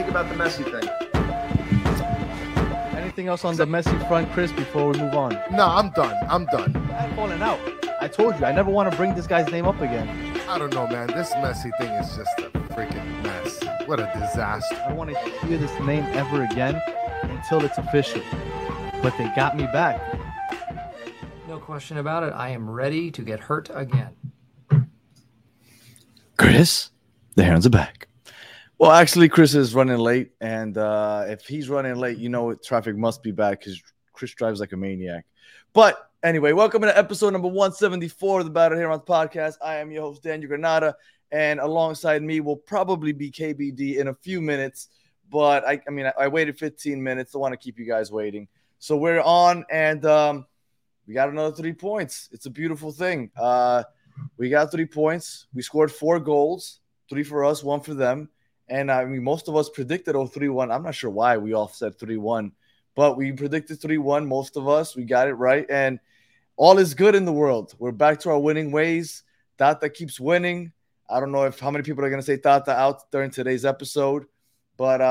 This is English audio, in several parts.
about the Messi thing? Anything else on the Messi front, Chris, before we move on? No, I'm done. I'm falling out. I told you, I never want to bring this guy's name up again. I don't know, man. This Messi thing is just a freaking mess. What a disaster. I don't want to hear this name ever again until it's official. But they got me back. No question about it. I am ready to get hurt again. Chris, the hands are back. Well, actually, Chris is running late. And if he's running late, you know traffic must be bad because Chris drives like a maniac. But anyway, welcome to episode number 174 of the Battered Herons podcast. I am your host, Daniel Granada, and alongside me will probably be KBD in a few minutes. But I waited 15 minutes. Don't want to keep you guys waiting. So we're on, and we got another 3 points. It's a beautiful thing. We got 3 points. We scored 4 goals, 3 for us, 1 for them. And most of us predicted 3-1. I'm not sure why we all said 3-1. But we predicted 3-1, most of us. We got it right. And all is good in the world. We're back to our winning ways. Tata keeps winning. I don't know how many people are going to say Tata out during today's episode. But,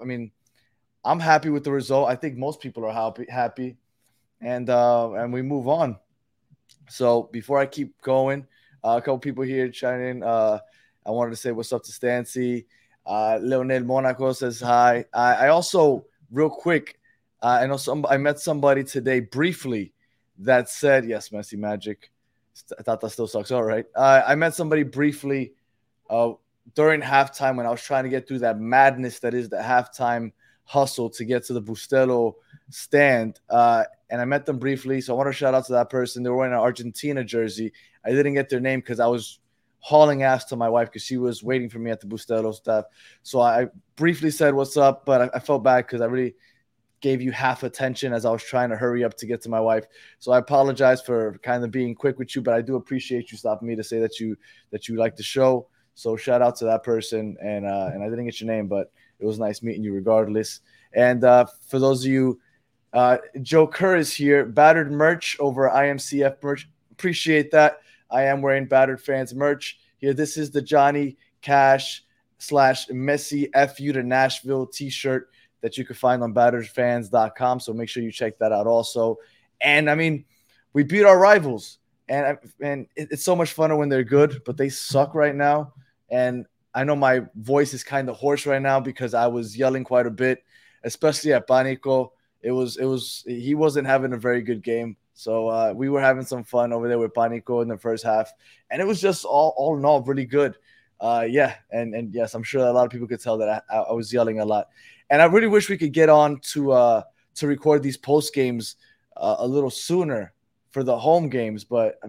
I'm happy with the result. I think most people are happy. And we move on. So before I keep going, a couple people here chiming in. I wanted to say what's up to Stancy. Leonel Monaco says hi. I also, real quick, I met somebody today briefly that said, yes, Messi Magic. Tata still sucks. All right. I met somebody briefly during halftime when I was trying to get through that madness that is the halftime hustle to get to the Bustelo stand. And I met them briefly. So I want to shout out to that person. They were wearing an Argentina jersey. I didn't get their name because I was hauling ass to my wife because she was waiting for me at the Bustelo stuff. So I briefly said, what's up? But I felt bad because I really gave you half attention as I was trying to hurry up to get to my wife. So I apologize for kind of being quick with you, but I do appreciate you stopping me to say that you like the show. So shout out to that person. And I didn't get your name, but it was nice meeting you regardless. And for those of you, Joe Kerr is here. Battered merch over IMCF merch. Appreciate that. I am wearing Battered Fans merch here. This is the Johnny Cash / Messi FU to Nashville t-shirt that you can find on batteredfans.com. So make sure you check that out also. And we beat our rivals, and it's so much funner when they're good, but they suck right now. And I know my voice is kind of hoarse right now because I was yelling quite a bit, especially at Panico. He wasn't having a very good game. So we were having some fun over there with Panico in the first half, and it was just all in all really good. And yes, I'm sure a lot of people could tell that I was yelling a lot. And I really wish we could get on to record these post games a little sooner for the home games. But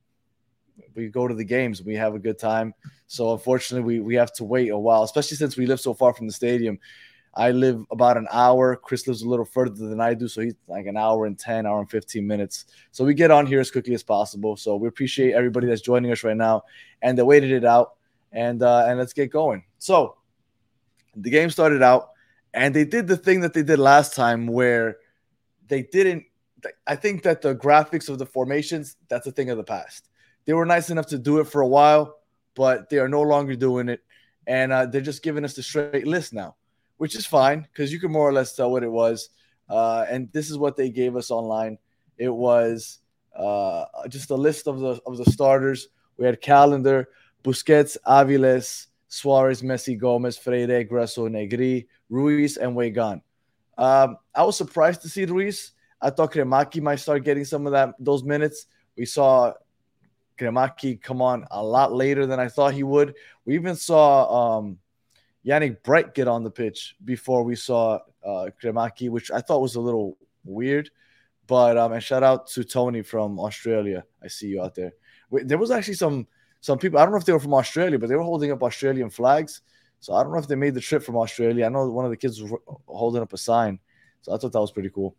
we go to the games, we have a good time. So unfortunately, we have to wait a while, especially since we live so far from the stadium. I live about an hour. Chris lives a little further than I do, so he's like an hour and 10, hour and 15 minutes. So we get on here as quickly as possible. So we appreciate everybody that's joining us right now, and they waited it out. And let's get going. So the game started out, and they did the thing that they did last time where they didn't – I think that the graphics of the formations, that's a thing of the past. They were nice enough to do it for a while, but they are no longer doing it. And they're just giving us the straight list now, which is fine because you can more or less tell what it was. And this is what they gave us online. It was just a list of the starters. We had Calendar, Busquets, Aviles, Suarez, Messi, Gomez, Freire, Gresso, Negri, Ruiz, and Wegan. I was surprised to see Ruiz. I thought Kremaki might start getting some of those minutes. We saw Kremaki come on a lot later than I thought he would. We even saw Yannick Bright get on the pitch before we saw Kremaki, which I thought was a little weird. But and shout out to Tony from Australia. I see you out there. There was actually some people, I don't know if they were from Australia, but they were holding up Australian flags. So I don't know if they made the trip from Australia. I know one of the kids was holding up a sign. So I thought that was pretty cool.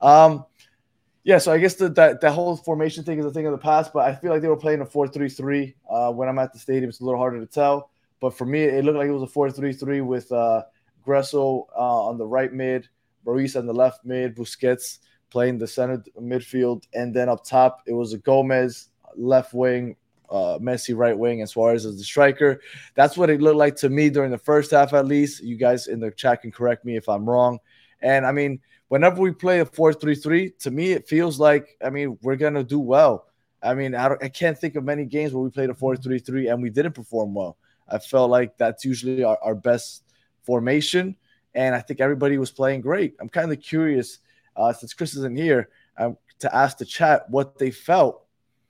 So I guess that whole formation thing is a thing of the past, but I feel like they were playing a 4-3-3. When I'm at the stadium, it's a little harder to tell. But for me, it looked like it was a 4-3-3 with Gresso on the right mid, Ruiz on the left mid, Busquets playing the center midfield. And then up top, it was a Gomez left wing, Messi right wing and Suarez as the striker. That's what it looked like to me during the first half, at least. You guys in the chat can correct me if I'm wrong. And I mean, whenever we play a 4-3-3, to me, it feels like, I mean, we're going to do well. I mean, I can't think of many games where we played a 4-3-3 and we didn't perform well. I felt like that's usually our best formation, and I think everybody was playing great. I'm kind of curious, since Chris isn't here, to ask the chat what they felt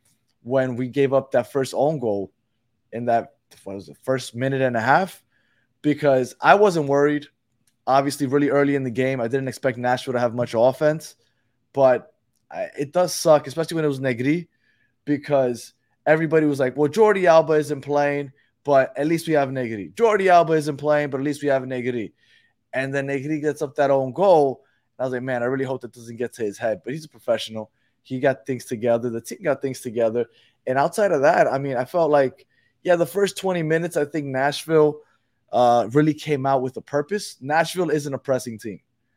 when we gave up that first own goal in that, what was it, first minute and a half, because I wasn't worried. Obviously, really early in the game, I didn't expect Nashville to have much offense, but it does suck, especially when it was Negri, because everybody was like, well, Jordi Alba isn't playing, but at least we have Negri. Jordi Alba isn't playing, but at least we have Negri. And then Negri gets up that own goal. I was like, man, I really hope that doesn't get to his head. But he's a professional. He got things together. The team got things together. And outside of that, I mean, I felt like, yeah, the first 20 minutes, I think Nashville really came out with a purpose. Nashville isn't a pressing team.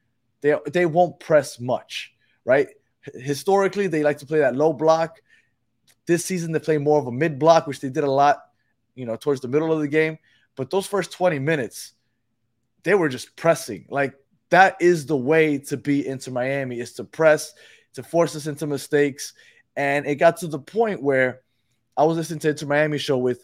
They won't press much, right? Historically, they like to play that low block. This season, they play more of a mid block, which they did a lot, towards the middle of the game. But those first 20 minutes, they were just pressing. Like, that is the way to beat Inter Miami, is to press, to force us into mistakes. And it got to the point where I was listening to Inter Miami show with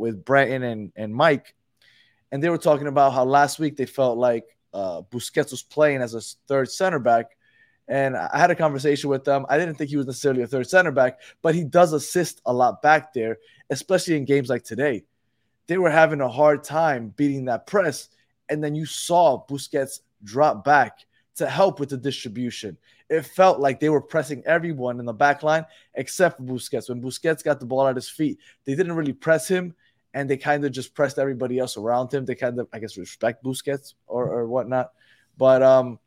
Brenton and Mike, and they were talking about how last week they felt like Busquets was playing as a third center back. And I had a conversation with them. I didn't think he was necessarily a third center back, but he does assist a lot back there, especially in games like today. They were having a hard time beating that press, and then you saw Busquets drop back to help with the distribution. It felt like they were pressing everyone in the back line except for Busquets. When Busquets got the ball at his feet, they didn't really press him, and they kind of just pressed everybody else around him. They kind of, I guess, respect Busquets or whatnot. But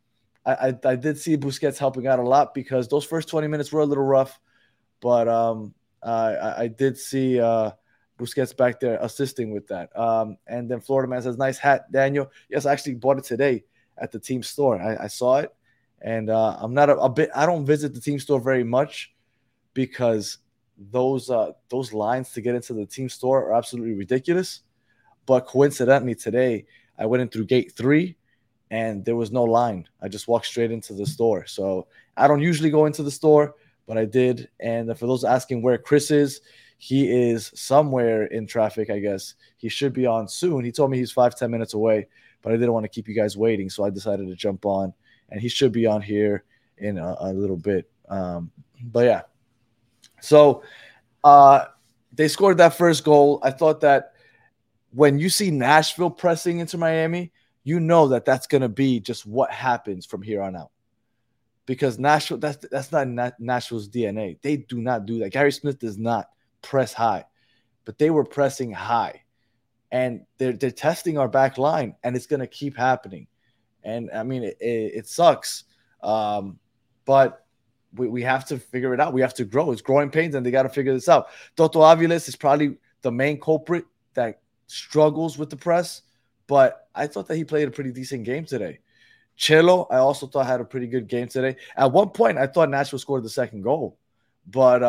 I did see Busquets helping out a lot, because those first 20 minutes were a little rough. But I did see Busquets back there assisting with that. And then Florida Man says, nice hat, Daniel. Yes, I actually bought it today at the team store. I saw it. And I'm not I don't visit the team store very much, because those lines to get into the team store are absolutely ridiculous. But coincidentally today, I went in through gate 3 and there was no line. I just walked straight into the store. So I don't usually go into the store, but I did. And for those asking where Chris is, he is somewhere in traffic, I guess. He should be on soon. He told me he's 5-10 minutes away, but I didn't want to keep you guys waiting, so I decided to jump on. And he should be on here in a little bit. But yeah. So they scored that first goal. I thought that when you see Nashville pressing into Miami, you know that that's going to be just what happens from here on out. Because Nashville, that's not Nashville's DNA. They do not do that. Gary Smith does not press high, but they were pressing high. And they're testing our back line, and it's going to keep happening. And, I mean, it sucks. But we have to figure it out. We have to grow. It's growing pains, and they got to figure this out. Toto Aviles is probably the main culprit that struggles with the press, but I thought that he played a pretty decent game today. Chelo, I also thought had a pretty good game today. At one point, I thought Nashville scored the second goal, but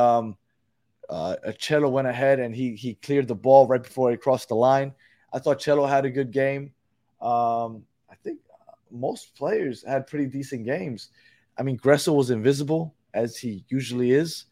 Chelo went ahead and he cleared the ball right before he crossed the line. I thought Chelo had a good game. I think most players had pretty decent games. I mean, Gressel was invisible, as he usually is.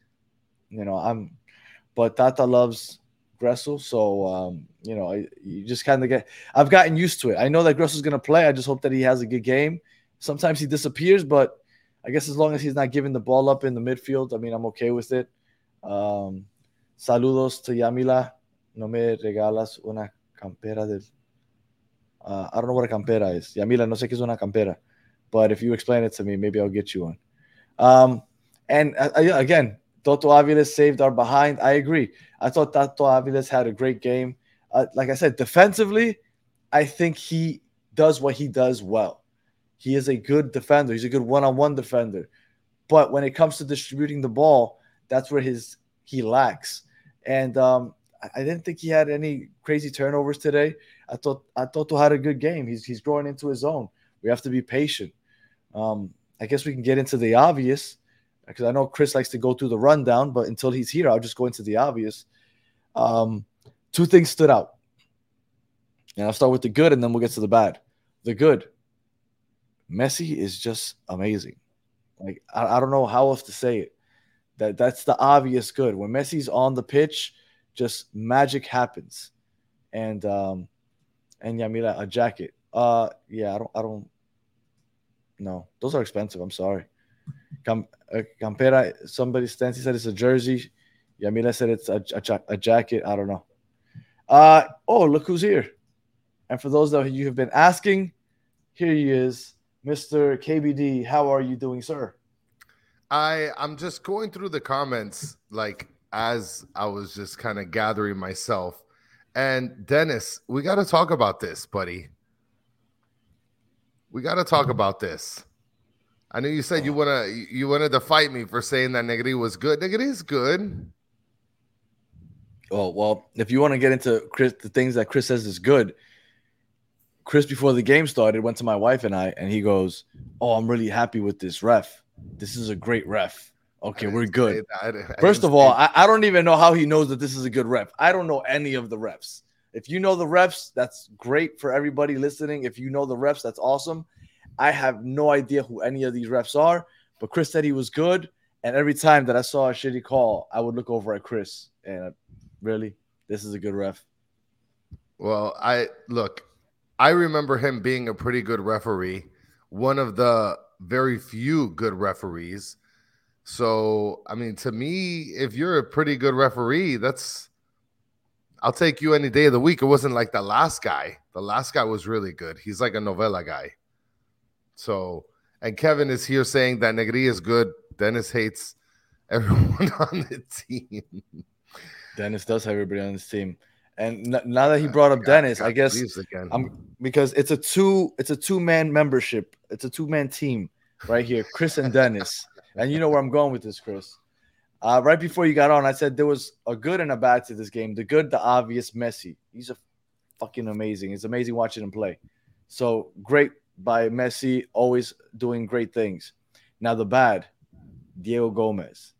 But Tata loves Gressel, so you just kind of I've gotten used to it. I know that Gressel's going to play. I just hope that he has a good game. Sometimes he disappears, but I guess as long as he's not giving the ball up in the midfield, I mean, I'm okay with it. Saludos to Yamila. No me regalas una campera del. I don't know what a campera is. Yamila, no sé qué es una campera. But if you explain it to me, maybe I'll get you one. And again, Toto Aviles saved our behind. I agree. I thought Toto Aviles had a great game. Like I said, defensively, I think he does what he does well. He is a good defender. He's a good one-on-one defender. But when it comes to distributing the ball, that's where he lacks. And I didn't think he had any crazy turnovers today. I thought Toto had a good game. He's growing into his own. We have to be patient. I guess we can get into the obvious, because I know Chris likes to go through the rundown, but until he's here, I'll just go into the obvious. Two things stood out. And I'll start with the good, and then we'll get to the bad. The good. Messi is just amazing. Like, I don't know how else to say it. That's the obvious good. When Messi's on the pitch, just magic happens. And yeah, mira, a jacket. Yeah, I don't no. Those are expensive. I'm sorry. Campera, somebody Stancy said it's a jersey. Yamila said it's a jacket. I don't know. Oh, look who's here. And for those that you have been asking, here he is, Mr. KBD. How are you doing, sir? I'm just going through the comments like as I was just kind of gathering myself. And Dennis, we got to talk about this, buddy. We got to talk about this. I know you said you wanted to fight me for saying that Negri was good. Negri is good. Oh, well, if you want to get into Chris, the things that Chris says is good, Chris, before the game started, went to my wife and I, and he goes, "Oh, I'm really happy with this ref. This is a great ref. Okay, we're good." First of all, I don't even know how he knows that this is a good ref. I don't know any of the refs. If you know the refs, that's great for everybody listening. If you know the refs, that's awesome. I have no idea who any of these refs are, but Chris said he was good. And every time that I saw a shitty call, I would look over at Chris and really, this is a good ref. Well, I remember him being a pretty good referee, one of the very few good referees. So, I mean, to me, if you're a pretty good referee, I'll take you any day of the week. It wasn't like the last guy. The last guy was really good. He's like a novella guy. So, and Kevin is here saying that Negri is good. Dennis hates everyone on the team. Dennis does have everybody on his team. And now that he brought up Dennis, I guess because it's a two-man membership. It's a two-man team right here, Chris and Dennis. And you know where I'm going with this, Chris. Right before you got on, I said there was a good and a bad to this game. The good, the obvious, Messi. He's a fucking amazing. It's amazing watching him play. So great by Messi, always doing great things. Now the bad, Diego Gomez.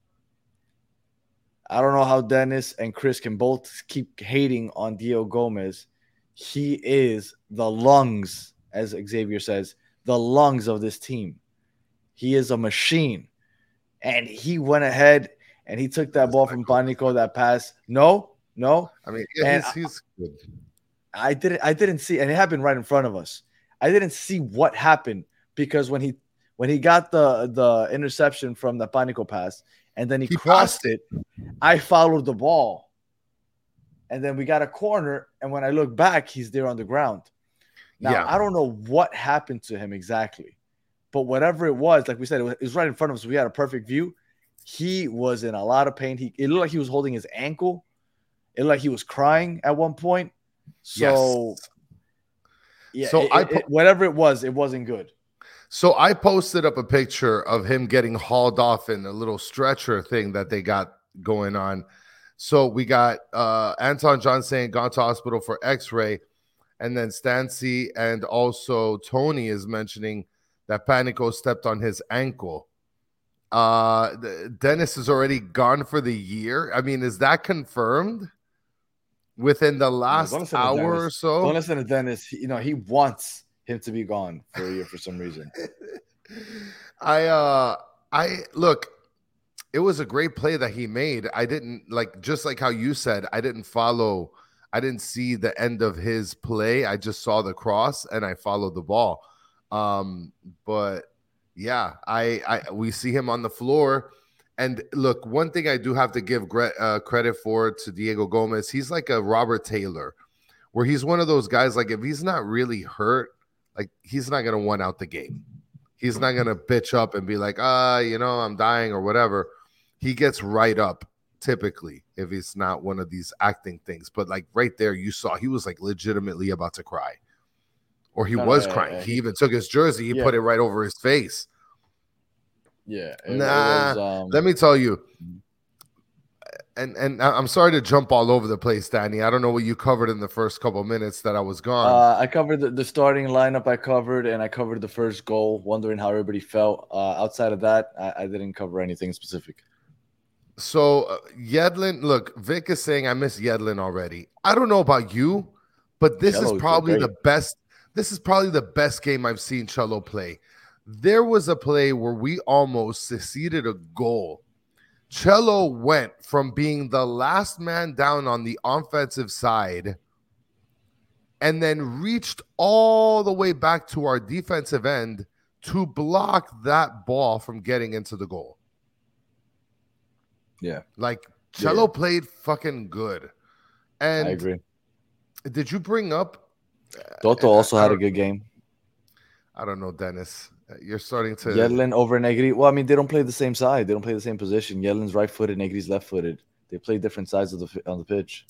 I don't know how Dennis and Chris can both keep hating on Diego Gomez. He is the lungs, as Xavier says, the lungs of this team. He is a machine. And he went ahead and he took that ball from Panico, that pass. No. I mean, he's good. I didn't see, and it happened right in front of us. I didn't see what happened because when he got the interception from the Panico pass, and then he crossed it, I followed the ball. And then we got a corner, and when I look back, he's there on the ground. Now, I don't know what happened to him exactly, but whatever it was, like we said, it was right in front of us. We had a perfect view. He was in a lot of pain. It looked like he was holding his ankle. It looked like he was crying at one point. So, yes. Whatever it was, it wasn't good. So I posted up a picture of him getting hauled off in a little stretcher thing that they got going on. So we got Anton John saying gone to hospital for x-ray. And then Stancy and also Tony is mentioning that Panico stepped on his ankle. Dennis is already gone for the year. I mean, is that confirmed within the last hour or so? Don't listen to Dennis. He wants him to be gone for a year for some reason. I look, it was a great play that he made. I didn't just like how you said, I didn't see the end of his play. I just saw the cross and I followed the ball. But yeah, we see him on the floor. And look, one thing I do have to give credit for to Diego Gomez, he's like a Robert Taylor, where he's one of those guys, like if he's not really hurt, like he's not going to one out the game. He's not going to bitch up and be like, I'm dying or whatever. He gets right up typically if it's not one of these acting things. But like right there, you saw he was like legitimately about to cry. Or he was crying. He even took his jersey. He put it right over his face. Yeah. Let me tell you. And I'm sorry to jump all over the place, Danny. I don't know what you covered in the first couple of minutes that I was gone. I covered the starting lineup. And I covered the first goal, wondering how everybody felt. Outside of that, I didn't cover anything specific. So Yedlin, look, Vic is saying I miss Yedlin already. I don't know about you, but this is Cello is probably great. the best. This is probably the best game I've seen Cello play. There was a play where we almost succeeded a goal. Cello went from being the last man down on the offensive side and then reached all the way back to our defensive end to block that ball from getting into the goal. Yeah. Like Cello played fucking good. And I agree. did you bring up Toto also had a good game. I don't know, Dennis. You're starting to Yedlin over Negri. Well, I mean, they don't play the same side. They don't play the same position. Yedlin's right-footed, Negri's left-footed. They play different sides of on the pitch.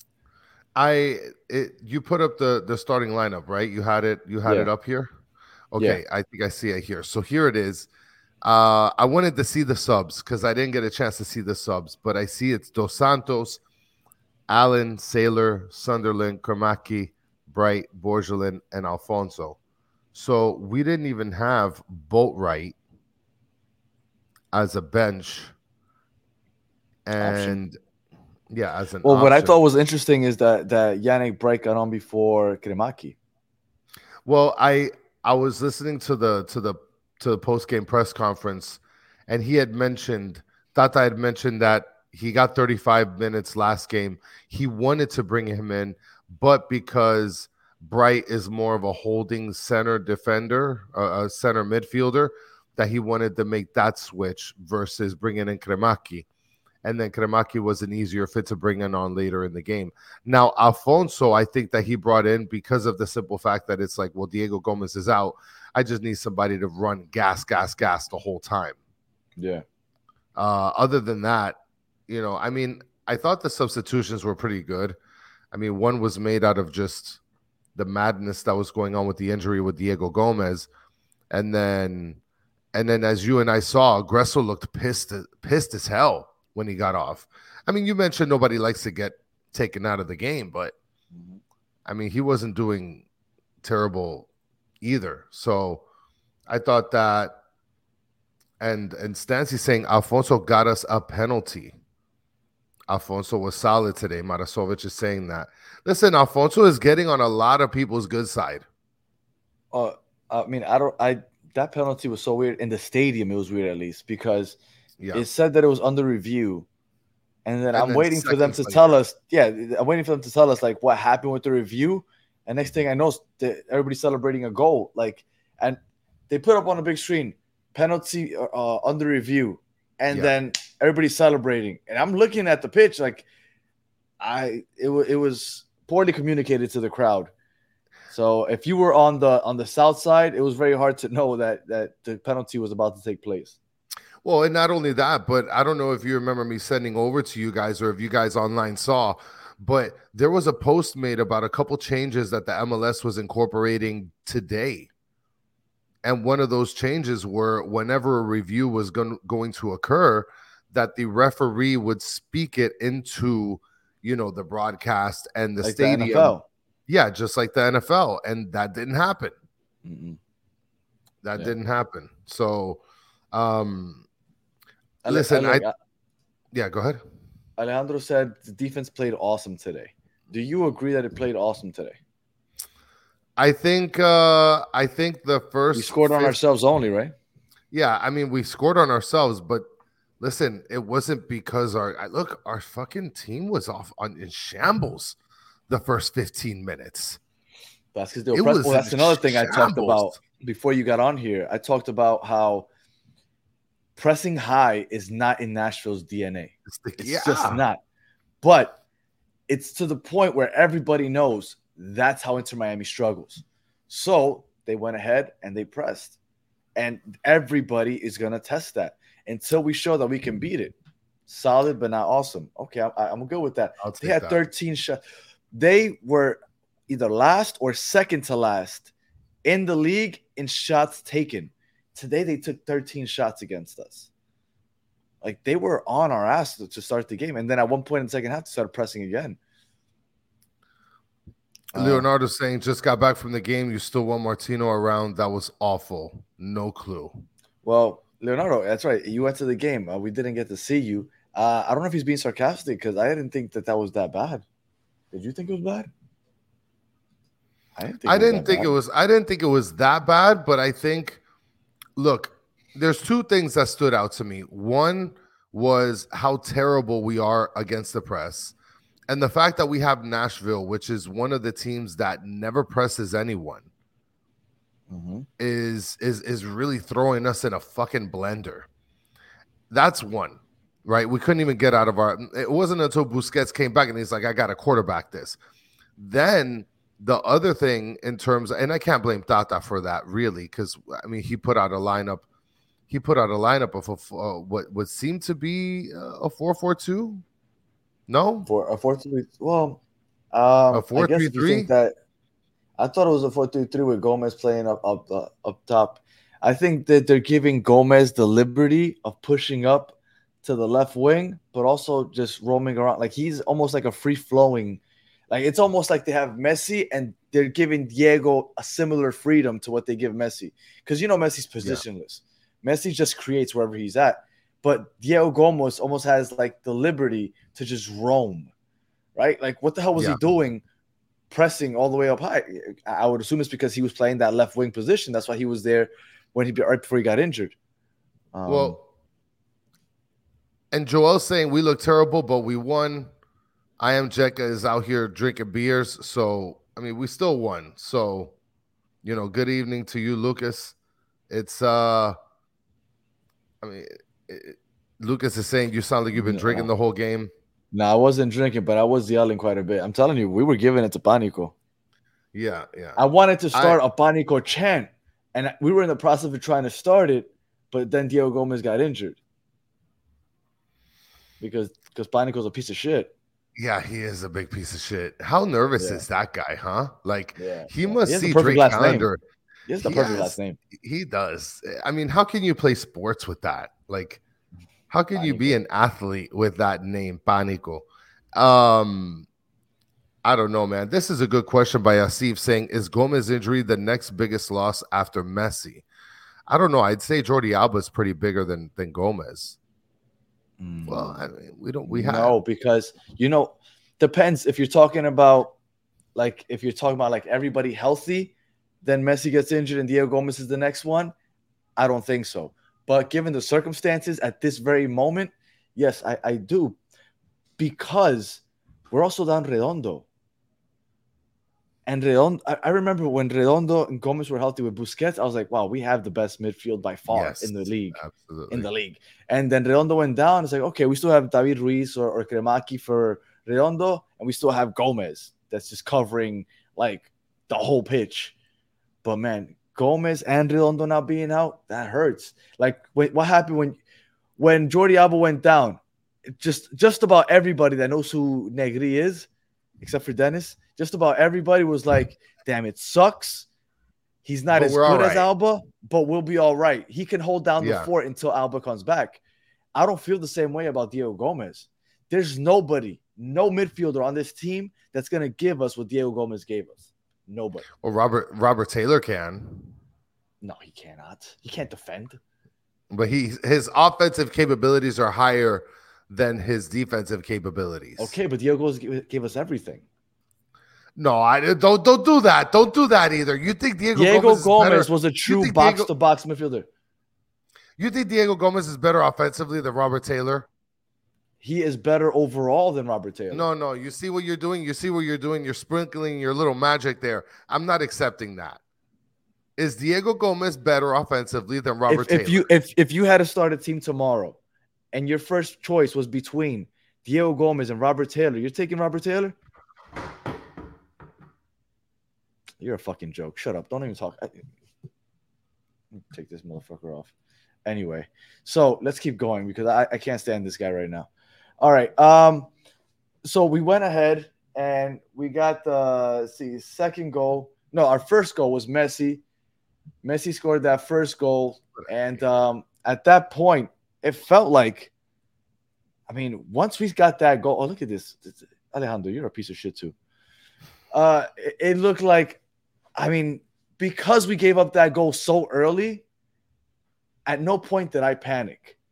You put up the starting lineup, right? You had it up here. Okay, I think I see it here. So here it is. I wanted to see the subs because I didn't get a chance to see the subs, but I see it's Dos Santos, Allen, Sailor, Sunderland, Kramaki, Bright, Borgelin, and Alfonso. So we didn't even have Boatwright as a bench, and as an option. What I thought was interesting is that Yannick Bright got on before Kramaki. Well, I was listening to the post game press conference, and he had mentioned Tata had mentioned that he got 35 minutes last game. He wanted to bring him in, but because Bright is more of a holding center defender, a center midfielder, that he wanted to make that switch versus bringing in Kramaki. And then Kramaki was an easier fit to bring in on later in the game. Now, Alfonso, I think that he brought in because of the simple fact that it's like, well, Diego Gomez is out. I just need somebody to run gas the whole time. Yeah. Other than that, I mean, I thought the substitutions were pretty good. I mean, one was made out of just the madness that was going on with the injury with Diego Gomez. And then as you and I saw, Gressel looked pissed as hell when he got off. I mean, you mentioned nobody likes to get taken out of the game, but I mean, he wasn't doing terrible either. So I thought that, and Stancy saying Alfonso got us a penalty. Alfonso was solid today. Marasovic is saying that. Listen, Alfonso is getting on a lot of people's good side. I mean, that penalty was so weird. In the stadium, it was weird at least because it said that it was under review. And then I'm waiting for them to tell us. Yeah, I'm waiting for them to tell us like what happened with the review. And next thing I know, everybody's celebrating a goal. And they put up on a big screen, penalty under review. And then everybody's celebrating. And I'm looking at the pitch like it was poorly communicated to the crowd. So if you were on the south side, it was very hard to know that the penalty was about to take place. Well, and not only that, but I don't know if you remember me sending over to you guys or if you guys online saw, but there was a post made about a couple changes that the MLS was incorporating today. And one of those changes were whenever a review was going to occur, that the referee would speak it into, the broadcast and the stadium. The NFL. Yeah, just like the NFL. And that didn't happen. That didn't happen. So, listen, go ahead. Alejandro said the defense played awesome today. Do you agree that it played awesome today? I think the first we scored on ourselves only, right? Yeah, I mean we scored on ourselves, but listen, it wasn't because our fucking team was in shambles the first 15 minutes. That's because they were pressed. Well, that's another thing I talked about before you got on here. I talked about how pressing high is not in Nashville's DNA. It's just not. But it's to the point where everybody knows that's how Inter Miami struggles. So they went ahead and they pressed. And everybody is going to test that until we show that we can beat it. Solid, but not awesome. Okay, I'm good with that. They had 13 shots. They were either last or second to last in the league in shots taken. Today, they took 13 shots against us. Like, they were on our ass to start the game. And then at one point in the second half, they started pressing again. Leonardo saying, just got back from the game. You still want Martino around. That was awful. No clue. Well, Leonardo, that's right. You went to the game. We didn't get to see you. I don't know if he's being sarcastic because I didn't think that was that bad. Did you think it was bad? I didn't think it was that bad, but I think, look, there's two things that stood out to me. One was how terrible we are against the press, and the fact that we have Nashville, which is one of the teams that never presses anyone, is really throwing us in a fucking blender. That's one, right? We couldn't even get out of our. It wasn't until Busquets came back and he's like, "I got to quarterback this." Then the other thing in terms, and I can't blame Tata for that really, because I mean he put out a lineup. He put out a lineup of what seemed to be a 4-4-2. No, for a 4-3. Well, a 4-3-3. I guess if you think that, I thought it was a 4-3-3 with Gomez playing up top. I think that they're giving Gomez the liberty of pushing up to the left wing, but also just roaming around. Like he's almost like a free flowing. Like it's almost like they have Messi and they're giving Diego a similar freedom to what they give Messi. Because Messi's positionless. Yeah. Messi just creates wherever he's at. But Diego Gomez almost has like the liberty to just roam, right? Like what the hell was he doing pressing all the way up high? I would assume it's because he was playing that left wing position. That's why he was there right before he got injured. And Joel's saying we look terrible, but we won. I am Jekka is out here drinking beers. So, I mean, we still won. So, good evening to you, Lucas. It's, Lucas is saying you sound like you've been drinking the whole game. No, I wasn't drinking, but I was yelling quite a bit. I'm telling you, we were giving it to Panico. Yeah. I wanted to start a Panico chant, and we were in the process of trying to start it, but then Diego Gomez got injured because Panico's a piece of shit. Yeah, he is a big piece of shit. How nervous is that guy, huh? Like, he must see Drake Calendar. He has the perfect last name. He does. I mean, how can you play sports with that? Like, how can you be an athlete with that name, Panico? I don't know, man. This is a good question by Asif saying, is Gomez injury the next biggest loss after Messi? I don't know. I'd say Jordi Alba is pretty bigger than Gomez. Well, I mean, because depends if you're talking about everybody healthy, then Messi gets injured and Diego Gomez is the next one. I don't think so. But given the circumstances at this very moment, yes, I do, because we're also down Redondo. And Redondo, I remember when Redondo and Gomez were healthy with Busquets, I was like, wow, we have the best midfield by far in the league. Absolutely. In the league. And then Redondo went down. It's like, okay, we still have David Ruiz or Cremaki for Redondo, and we still have Gomez that's just covering like the whole pitch. But man, Gomez and Redondo not being out, that hurts. Like what happened when Jordi Alba went down? Just about everybody that knows who Negri is, except for Dennis, just about everybody was like, damn, it sucks. He's not as good as Alba, but we'll be all right. He can hold down the fort until Alba comes back. I don't feel the same way about Diego Gomez. There's no midfielder on this team that's going to give us what Diego Gomez gave us. Nobody. Well, Robert Taylor can. No, he cannot. He can't defend. But his offensive capabilities are higher than his defensive capabilities. Okay, but Diego gave us everything. No, I don't do that. Don't do that either. You think Diego Gomez was a true box-to-box midfielder? You think Diego Gomez is better offensively than Robert Taylor? He is better overall than Robert Taylor. No. You see what you're doing? You're sprinkling your little magic there. I'm not accepting that. Is Diego Gomez better offensively than Robert Taylor? If you had to start a team tomorrow and your first choice was between Diego Gomez and Robert Taylor, you're taking Robert Taylor? You're a fucking joke. Shut up. Don't even talk. Take this motherfucker off. Anyway, so let's keep going because I can't stand this guy right now. All right. So we went ahead and we got the second goal. No, our first goal was Messi. Messi scored that first goal. And at that point, it felt like, once we got that goal, look at this. Alejandro, you're a piece of shit too. It looked like, because we gave up that goal so early, at no point did I panic.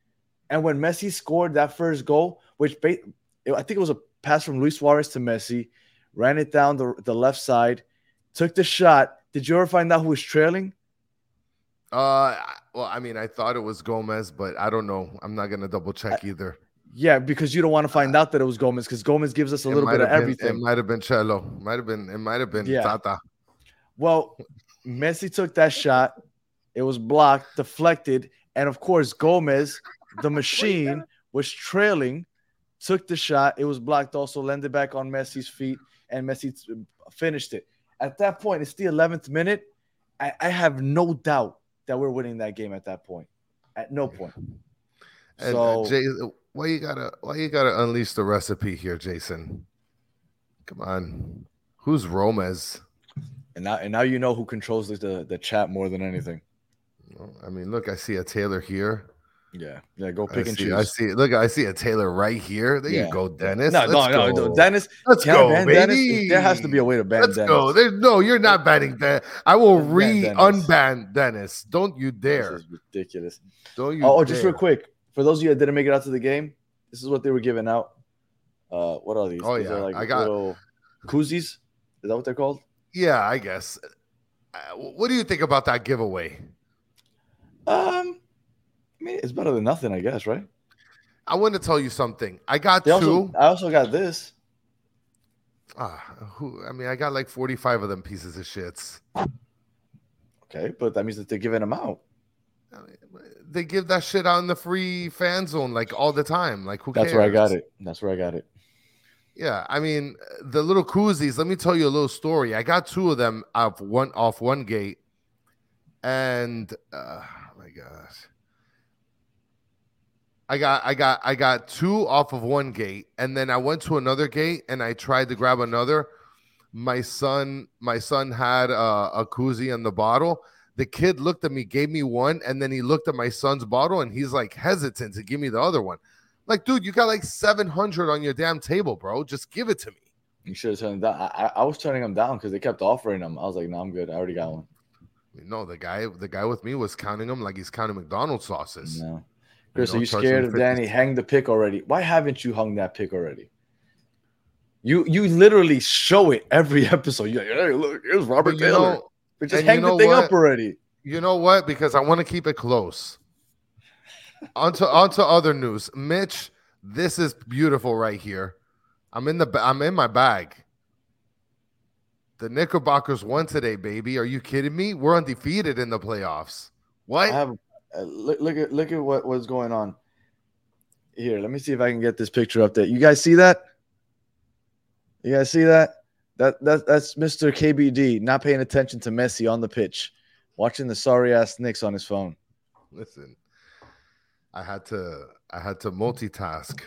And when Messi scored that first goal, I think it was a pass from Luis Suarez to Messi, ran it down the left side, took the shot. Did you ever find out who was trailing? Well, I mean, I thought it was Gomez, but I don't know. I'm not gonna double check either. Yeah, because you don't want to find out that it was Gomez, because Gomez gives us a little bit of everything. It might have been Chelo. It might have been Tata. Well, Messi took that shot. It was blocked, deflected, and of course, Gomez, the machine, was trailing, took the shot. It was blocked also, landed back on Messi's feet, and Messi finished it. At that point, it's the 11th minute. I have no doubt that we're winning that game at that point. At no point. And so, Jay, why you gotta unleash the recipe here, Jason? Come on, who's Romez? And now you know who controls the chat more than anything. I mean, look, I see a Taylor here. Yeah, go pick and choose. I see a Taylor right here. There you go, Dennis. No, Dennis. Let's go, baby. Dennis? There has to be a way to ban Dennis. Let's go. You're not banning Dennis. I will unban Dennis. Don't you dare. This is ridiculous. Don't you dare. Just real quick. For those of you that didn't make it out to the game, this is what they were giving out. What are these? Oh, these yeah. are like I got little koozies. Is that what they're called? Yeah, I guess. What do you think about that giveaway? I mean, it's better than nothing, I guess, right? I want to tell you something. I got two. I also got this. I got like 45 of them pieces of shits. Okay, but that means that they're giving them out. They give that shit out in the free fan zone like all the time. Like, who cares? That's where I got it. Yeah, I mean, the little koozies. Let me tell you a little story. I got two of them off one gate, and oh my gosh, I got two off of one gate, and then I went to another gate and I tried to grab another. My son had a koozie in the bottle. The kid looked at me, gave me one, and then he looked at my son's bottle and he's like hesitant to give me the other one. Like, dude, you got like 700 on your damn table, bro. Just give it to me. You should have turned them down. I was turning them down because they kept offering them. I was like, no, I'm good. I already got one. No, the guy with me was counting them like he's counting McDonald's sauces. No. Chris, are you scared of Danny? Hang the pick already. Why haven't you hung that pick already? You literally show it every episode. You're like, hey, look, here's Robert Taylor. But just hang the thing up already. You know what? Because I want to keep it close. onto other news. Mitch, this is beautiful right here. I'm in my bag. The Knickerbockers won today, baby. Are you kidding me? We're undefeated in the playoffs. What? Look at what's going on here. Let me see if I can get this picture up there. You guys see that? You guys see that? That's Mr. KBD not paying attention to Messi on the pitch, watching the sorry ass Knicks on his phone. Listen, I had to multitask.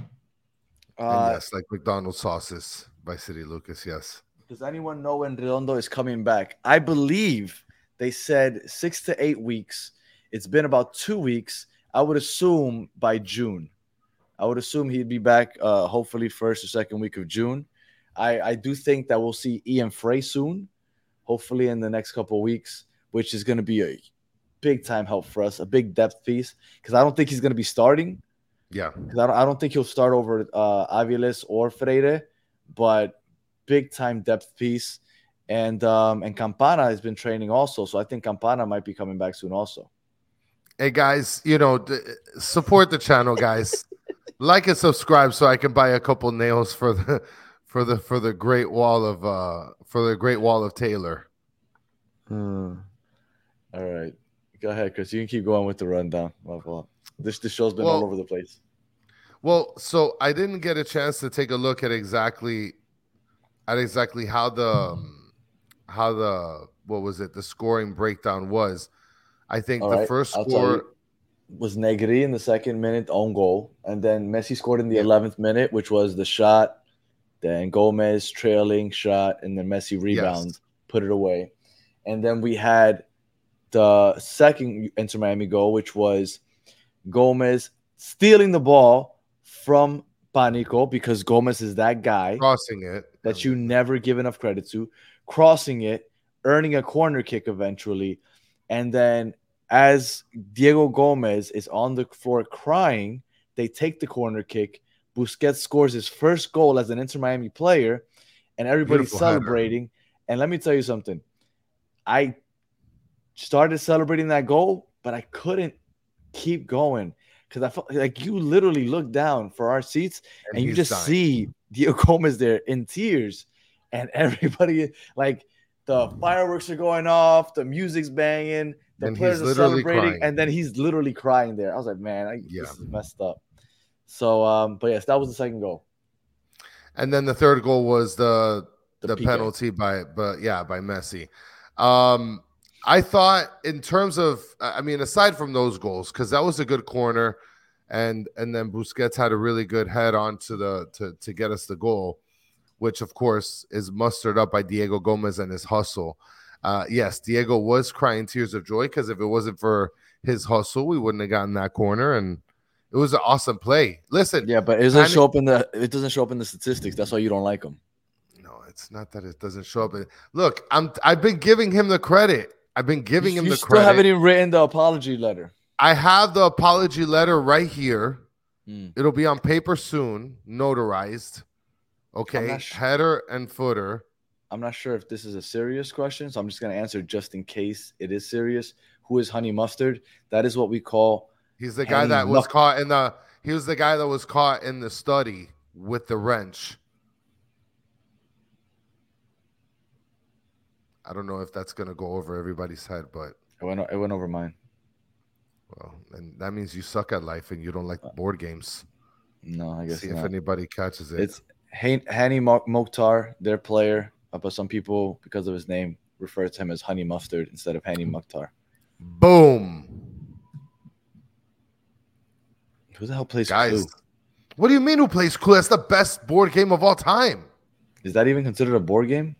Yes, like McDonald's sauces by City Lucas. Yes. Does anyone know when Redondo is coming back? I believe they said 6 to 8 weeks. It's been about 2 weeks. I would assume by June. I would assume he'd be back hopefully first or second week of June. I do think that we'll see Ian Frey soon, hopefully in the next couple of weeks, which is going to be a big-time help for us, a big depth piece, because I don't think he's going to be starting. Yeah. Because I don't think he'll start over Aviles or Freire, but big-time depth piece. And Campana has been training also, so I think Campana might be coming back soon also. Hey, guys, support the channel, guys. Like and subscribe so I can buy a couple nails for the Great Wall of Taylor. All right, go ahead, Chris. You can keep going with the rundown. This show's been all over the place. Well, so I didn't get a chance to take a look at exactly how the the scoring breakdown was. I think first score was Negri in the 2nd minute, own goal, and then Messi scored in the 11th minute, which was the shot. Then Gomez trailing shot, and then Messi rebound, put it away. And then we had the second Inter Miami goal, which was Gomez stealing the ball from Panico, because Gomez is that guy. Crossing it. That you never give enough credit to. Crossing it, earning a corner kick eventually. And then As Diego Gomez is on the floor crying, they take the corner kick. Busquets scores his first goal as an Inter Miami player, and everybody's Beautiful celebrating. And let me tell you something. I started celebrating that goal, but I couldn't keep going because I felt like you literally look down for our seats and you just see Diego Gomez there in tears, and everybody, like, the fireworks are going off, the music's banging, the players are celebrating, and then he's literally crying there. I was like, man, this is messed up. So, but yes, that was the second goal. And then the third goal was the penalty by Messi. I thought in terms of, I mean, aside from those goals, because that was a good corner, and then Busquets had a really good head on to get us the goal, which of course is mustered up by Diego Gomez and his hustle. Yes, Diego was crying tears of joy because if it wasn't for his hustle, we wouldn't have gotten that corner, and it was an awesome play. Listen, yeah, but it doesn't show up in the statistics. That's why you don't like him. No, it's not that it doesn't show up. Look, I've been giving him the credit. I've been giving him the credit. You still haven't even written the apology letter. I have the apology letter right here. It'll be on paper soon, notarized. Okay, header and footer. I'm not sure if this is a serious question, so I'm just going to answer just in case it is serious. Who is Honey Mustard? That is what we call. He's the guy that was caught in the. He was the guy that was caught in the study with the wrench. I don't know if that's going to go over everybody's head, but it went over mine. Well, and that means you suck at life and you don't like board games. No, I guess See not. If anybody catches it. It's Hani Mokhtar, their player, but some people, because of his name, refer to him as Honey Mustard instead of Hani Mokhtar. Boom. Who the hell plays Clue? What do you mean who plays Clue? That's the best board game of all time. Is that even considered a board game?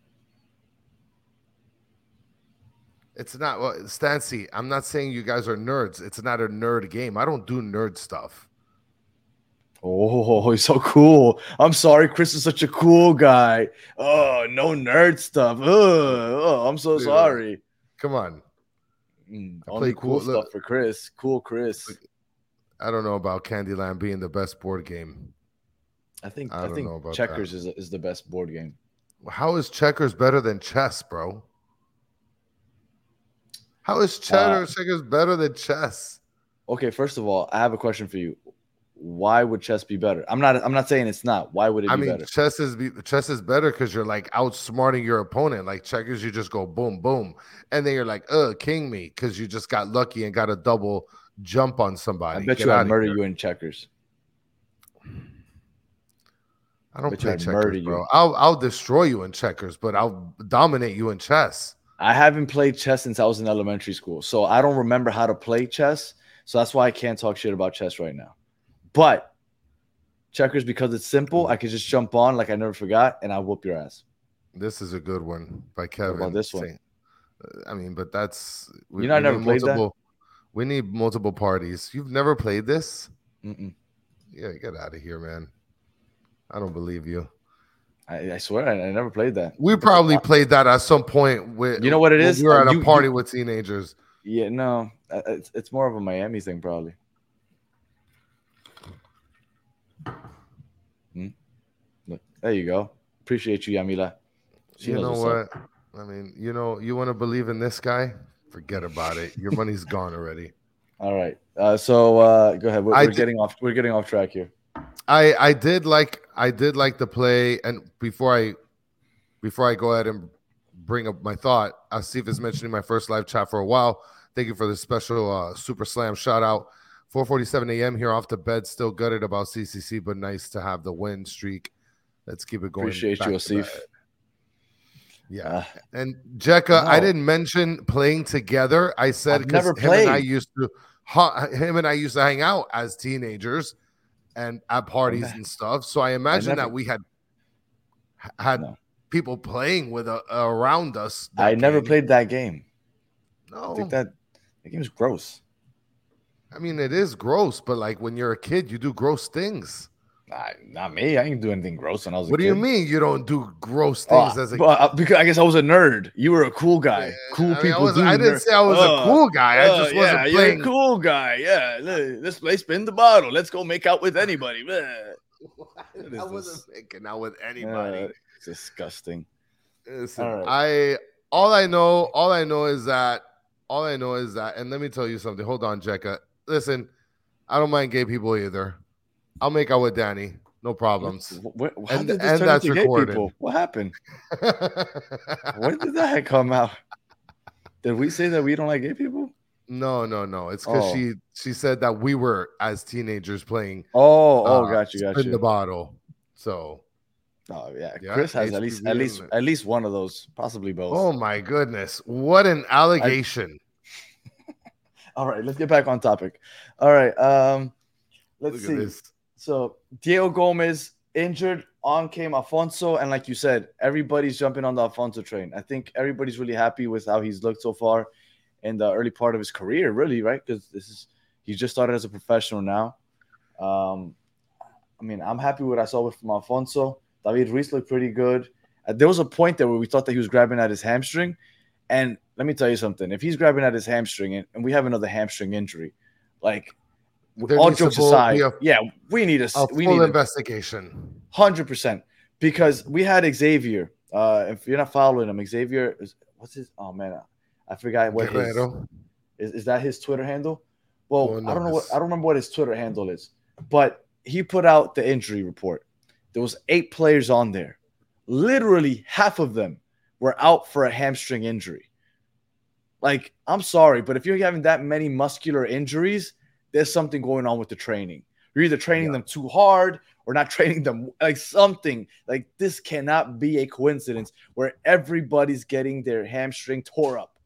It's not. Well, Stancy, I'm not saying you guys are nerds. It's not a nerd game. I don't do nerd stuff. Oh, he's so cool. I'm sorry. Chris is such a cool guy. Oh, no nerd stuff. Oh, I'm so sorry. Come on. Only cool stuff for Chris. Cool Chris. I don't know about Candyland being the best board game. I think Checkers is the best board game. How is Checkers better than chess, bro? How is Checkers better than chess? Okay, first of all, I have a question for you. Why would chess be better? I'm not saying it's not. Why would it be better? Chess is better because you're like outsmarting your opponent. Like checkers, you just go boom, boom. And then you're like, king me, because you just got lucky and got a double jump on somebody. I bet you I'd murder you in checkers. I don't play checkers, bro. I'll destroy you in checkers, but I'll dominate you in chess. I haven't played chess since I was in elementary school, so I don't remember how to play chess. So that's why I can't talk shit about chess right now. But checkers, because it's simple, I could just jump on like I never forgot, and I'll whoop your ass. This is a good one by Kevin. What about this one? I mean, but that's... I never played that? We need multiple parties. You've never played this? Mm-mm. Yeah, get out of here, man. I don't believe you. I swear, I never played that. We probably played that at some point. With you know what it is? We were at a party with teenagers. Yeah, no, it's more of a Miami thing, probably. Look, there you go. Appreciate you, Yamila. You know what? I mean, you want to believe in this guy? Forget about it. Your money's gone already. All right. So go ahead. We're getting off track here. I did like the play, and before I go ahead and bring up my thought, Asif is mentioning my first live chat for a while. Thank you for the special Super Slam shout out. 4:47 a.m. here off the bed, still gutted about CCC, but nice to have the win streak. Let's keep it going. Appreciate you, Asif. Yeah, and Jekka, I didn't mention playing together. I said because him and I used to hang out as teenagers and at parties and stuff. So I imagine that we had people playing with around us. I never played that game. No, I think that game's gross. I mean, it is gross, but like when you're a kid, you do gross things. Not me. I didn't do anything gross when I was a kid. What do you mean you don't do gross things as a kid? Because I guess I was a nerd. You were a cool guy. Cool people do. I didn't say I was a cool guy. I just wasn't playing. You're a cool guy. Yeah, let's play spin the bottle. Let's go make out with anybody. I wasn't making out with anybody. It's disgusting. Listen, all I know is that, and let me tell you something. Hold on, Jekka. Listen, I don't mind gay people either. I'll make out with Danny. No problems. How did this turn into gay people? What happened? When did that come out? Did we say that we don't like gay people? No. It's because she said that we were, as teenagers, playing. Got you. In the bottle. So. Oh yeah, Chris has at least one of those, possibly both. Oh my goodness, what an allegation! All right, let's get back on topic. All right, let's see. So Diego Gomez injured. On came Afonso, and like you said, everybody's jumping on the Afonso train. I think everybody's really happy with how he's looked so far in the early part of his career, really, right? Because he just started as a professional now. I mean, I'm happy with what I saw from Afonso. David Ruiz looked pretty good. There was a point there where we thought that he was grabbing at his hamstring. And let me tell you something. If he's grabbing at his hamstring and we have another hamstring injury, like all jokes aside, we need a full investigation. 100%. Because we had Xavier. If you're not following him, Xavier what's his? Oh man, I forgot what is that his Twitter handle? Well, I don't know I don't remember what his Twitter handle is, but he put out the injury report. There was 8 players on there. Literally half of them were out for a hamstring injury. Like, I'm sorry, but if you're having that many muscular injuries, there's something going on with the training. You're either training them too hard or not training them like something. Like, this cannot be a coincidence where everybody's getting their hamstring tore up.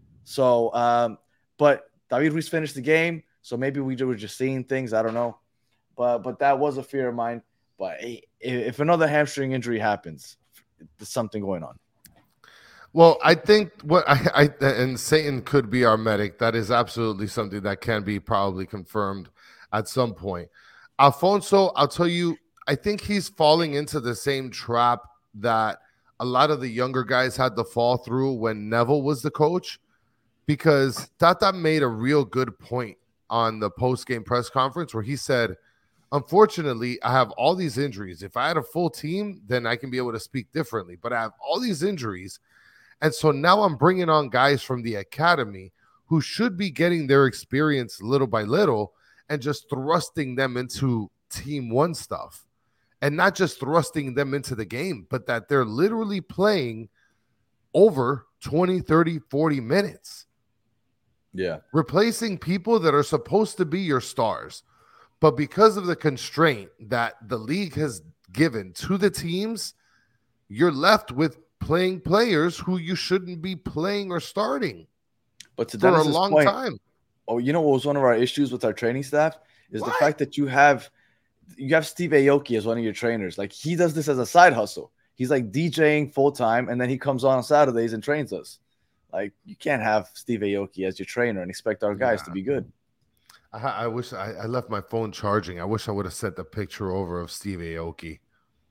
So, but David Ruiz finished the game, so maybe we were just seeing things. I don't know. But that was a fear of mine. But if another hamstring injury happens, there's something going on. Well, I think what and Satan could be our medic. That is absolutely something that can be probably confirmed at some point. Afonso, I'll tell you, I think he's falling into the same trap that a lot of the younger guys had to fall through when Neville was the coach, because Tata made a real good point on the post-game press conference where he said, unfortunately, I have all these injuries. If I had a full team, then I can be able to speak differently. But I have all these injuries. And so now I'm bringing on guys from the academy who should be getting their experience little by little and just thrusting them into Team 1 stuff. And not just thrusting them into the game, but that they're literally playing over 20, 30, 40 minutes. Yeah. Replacing people that are supposed to be your stars. But because of the constraint that the league has given to the teams, you're left with playing players who you shouldn't be playing or starting for a long time. Oh, you know what was one of our issues with our training staff is the fact that you have Steve Aoki as one of your trainers. Like, he does this as a side hustle. He's like DJing full time, and then he comes on Saturdays and trains us. Like, you can't have Steve Aoki as your trainer and expect our guys to be good. I wish I left my phone charging. I wish I would have sent the picture over of Steve Aoki.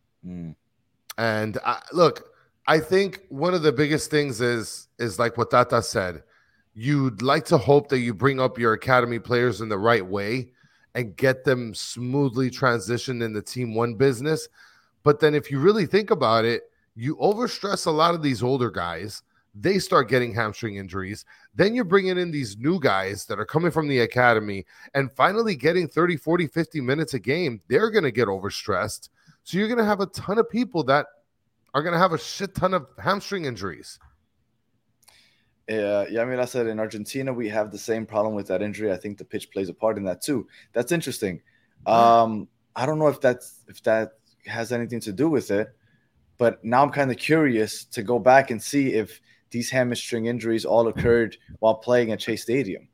And look, I think one of the biggest things is like what Tata said. You'd like to hope that you bring up your academy players in the right way and get them smoothly transitioned in the Team 1 business. But then if you really think about it, you overstress a lot of these older guys. They start getting hamstring injuries. Then you're bringing in these new guys that are coming from the academy and finally getting 30, 40, 50 minutes a game. They're going to get overstressed. So you're going to have a ton of people that are going to have a shit ton of hamstring injuries. Yeah, I mean, I said in Argentina, we have the same problem with that injury. I think the pitch plays a part in that too. That's interesting. I don't know if that has anything to do with it, but now I'm kind of curious to go back and see if these hamstring injuries all occurred while playing at Chase Stadium.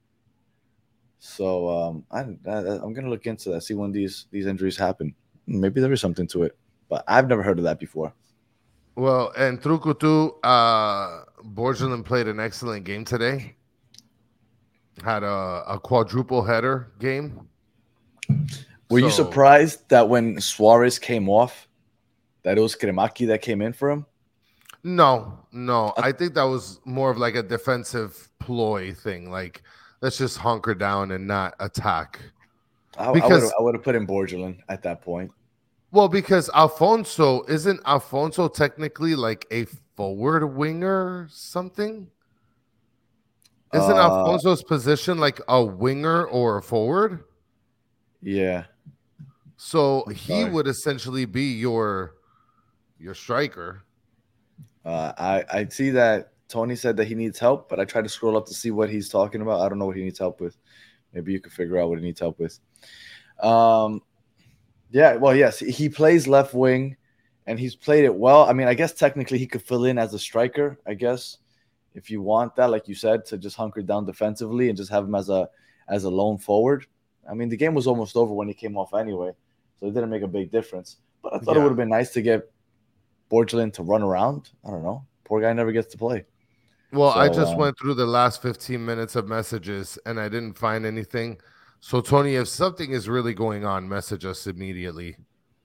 So I'm going to look into that, see when these injuries happen. Maybe there is something to it, but I've never heard of that before. Well, and Trukutu, Borgelin played an excellent game today. Had a quadruple header game. Were you So, surprised that when Suarez came off, that it was Kremaki that came in for him? No. I think that was more of like a defensive ploy thing. Like, let's just hunker down and not attack. I Because, would have put in Borgelin at that point. well, because isn't Alfonso technically like a forward winger or something? Isn't Alfonso's position like a winger or a forward? Yeah. So I'm he sorry. would essentially be your striker. I see that Tony said that he needs help, but I tried to scroll up to see what he's talking about. I don't know what he needs help with. Maybe you could figure out what he needs help with. Yeah, well, yes, he plays left wing, and he's played it well. I mean, I guess technically he could fill in as a striker, I guess, if you want that, like you said, to just hunker down defensively and just have him as a lone forward. I mean, the game was almost over when he came off anyway, so it didn't make a big difference. But I thought it would have been nice to get Borgelin to run around. I don't know. Poor guy never gets to play. Well, So, I just went through the last 15 minutes of messages and I didn't find anything. So, Tony, if something is really going on, message us immediately.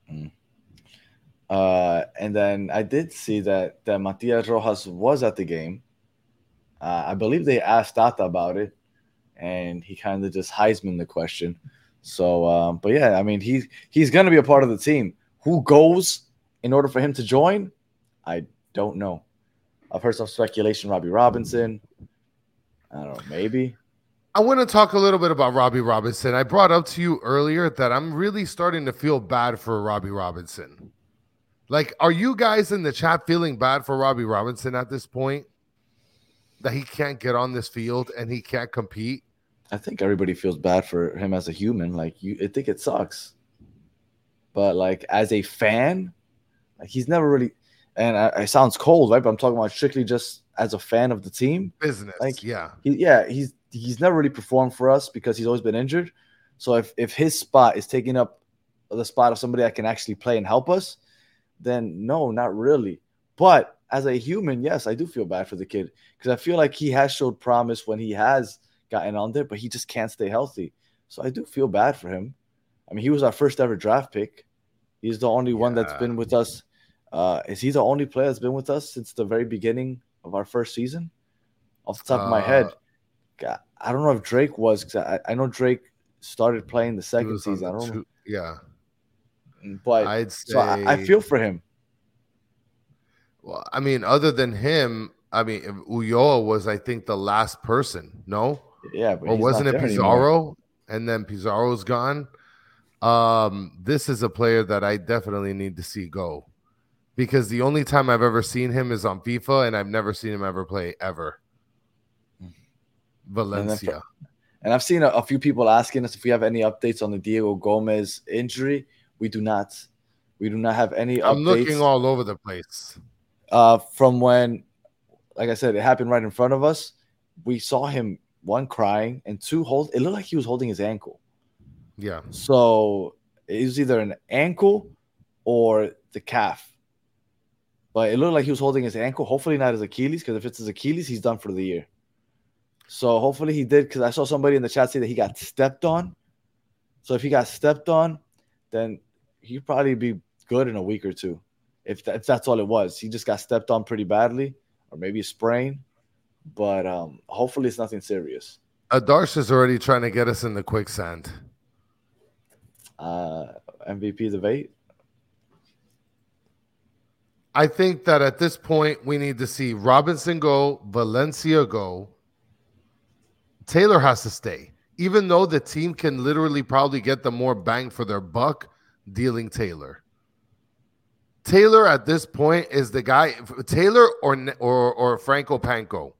And then I did see that Matias Rojas was at the game. I believe they asked Tata about it, and he kind of just Heisman the question. So, but yeah, I mean, he's going to be a part of the team. Who goes in order for him to join? I don't know. I've heard some speculation. Robbie Robinson. I don't know. Maybe. I want to talk a little bit about Robbie Robinson. I brought up to you earlier that I'm really starting to feel bad for Robbie Robinson. Like, are you guys in the chat feeling bad for Robbie Robinson at this point? That he can't get on this field and he can't compete? I think everybody feels bad for him as a human. Like, I think it sucks. But, like, as a fan, like, he's never really – and it sounds cold, right? But I'm talking about strictly just as a fan of the team. Business, like, yeah. He's never really performed for us because he's always been injured. So if his spot is taking up the spot of somebody that can actually play and help us, then no, not really. But as a human, yes, I do feel bad for the kid because I feel like he has showed promise when he has gotten on there, but he just can't stay healthy. So I do feel bad for him. I mean, he was our first ever draft pick. He's the only one that's been with us. Is he the only player that's been with us since the very beginning of our first season? Off the top of my head, God, I don't know if Drake was. Cause I know Drake started playing the second season. I don't know. Yeah. But I'd say, so I feel for him. Well, I mean, other than him, I mean, Ulloa was, I think, the last person. No, yeah, but or wasn't it Pizarro? And then Pizarro's gone. This is a player that I definitely need to see go because the only time I've ever seen him is on FIFA, and I've never seen him ever play ever. Valencia. And I've seen a few people asking us if we have any updates on the Diego Gomez injury. We do not. We do not have any updates. I'm looking all over the place. From when, like I said, it happened right in front of us. We saw him, one, crying, and two, it looked like he was holding his ankle. Yeah. So it was either an ankle or the calf. But it looked like he was holding his ankle. Hopefully not his Achilles, because if it's his Achilles, he's done for the year. So hopefully he did, because I saw somebody in the chat say that he got stepped on. So if he got stepped on, then he'd probably be good in a week or two. If that's all it was. He just got stepped on pretty badly, or maybe a sprain. But hopefully it's nothing serious. Adarsh is already trying to get us in the quicksand. MVP debate? I think that at this point, we need to see Robinson go, Valencia go. Taylor has to stay. Even though the team can literally probably get the more bang for their buck dealing Taylor. Taylor at this point is the guy. Taylor or Franco Panko.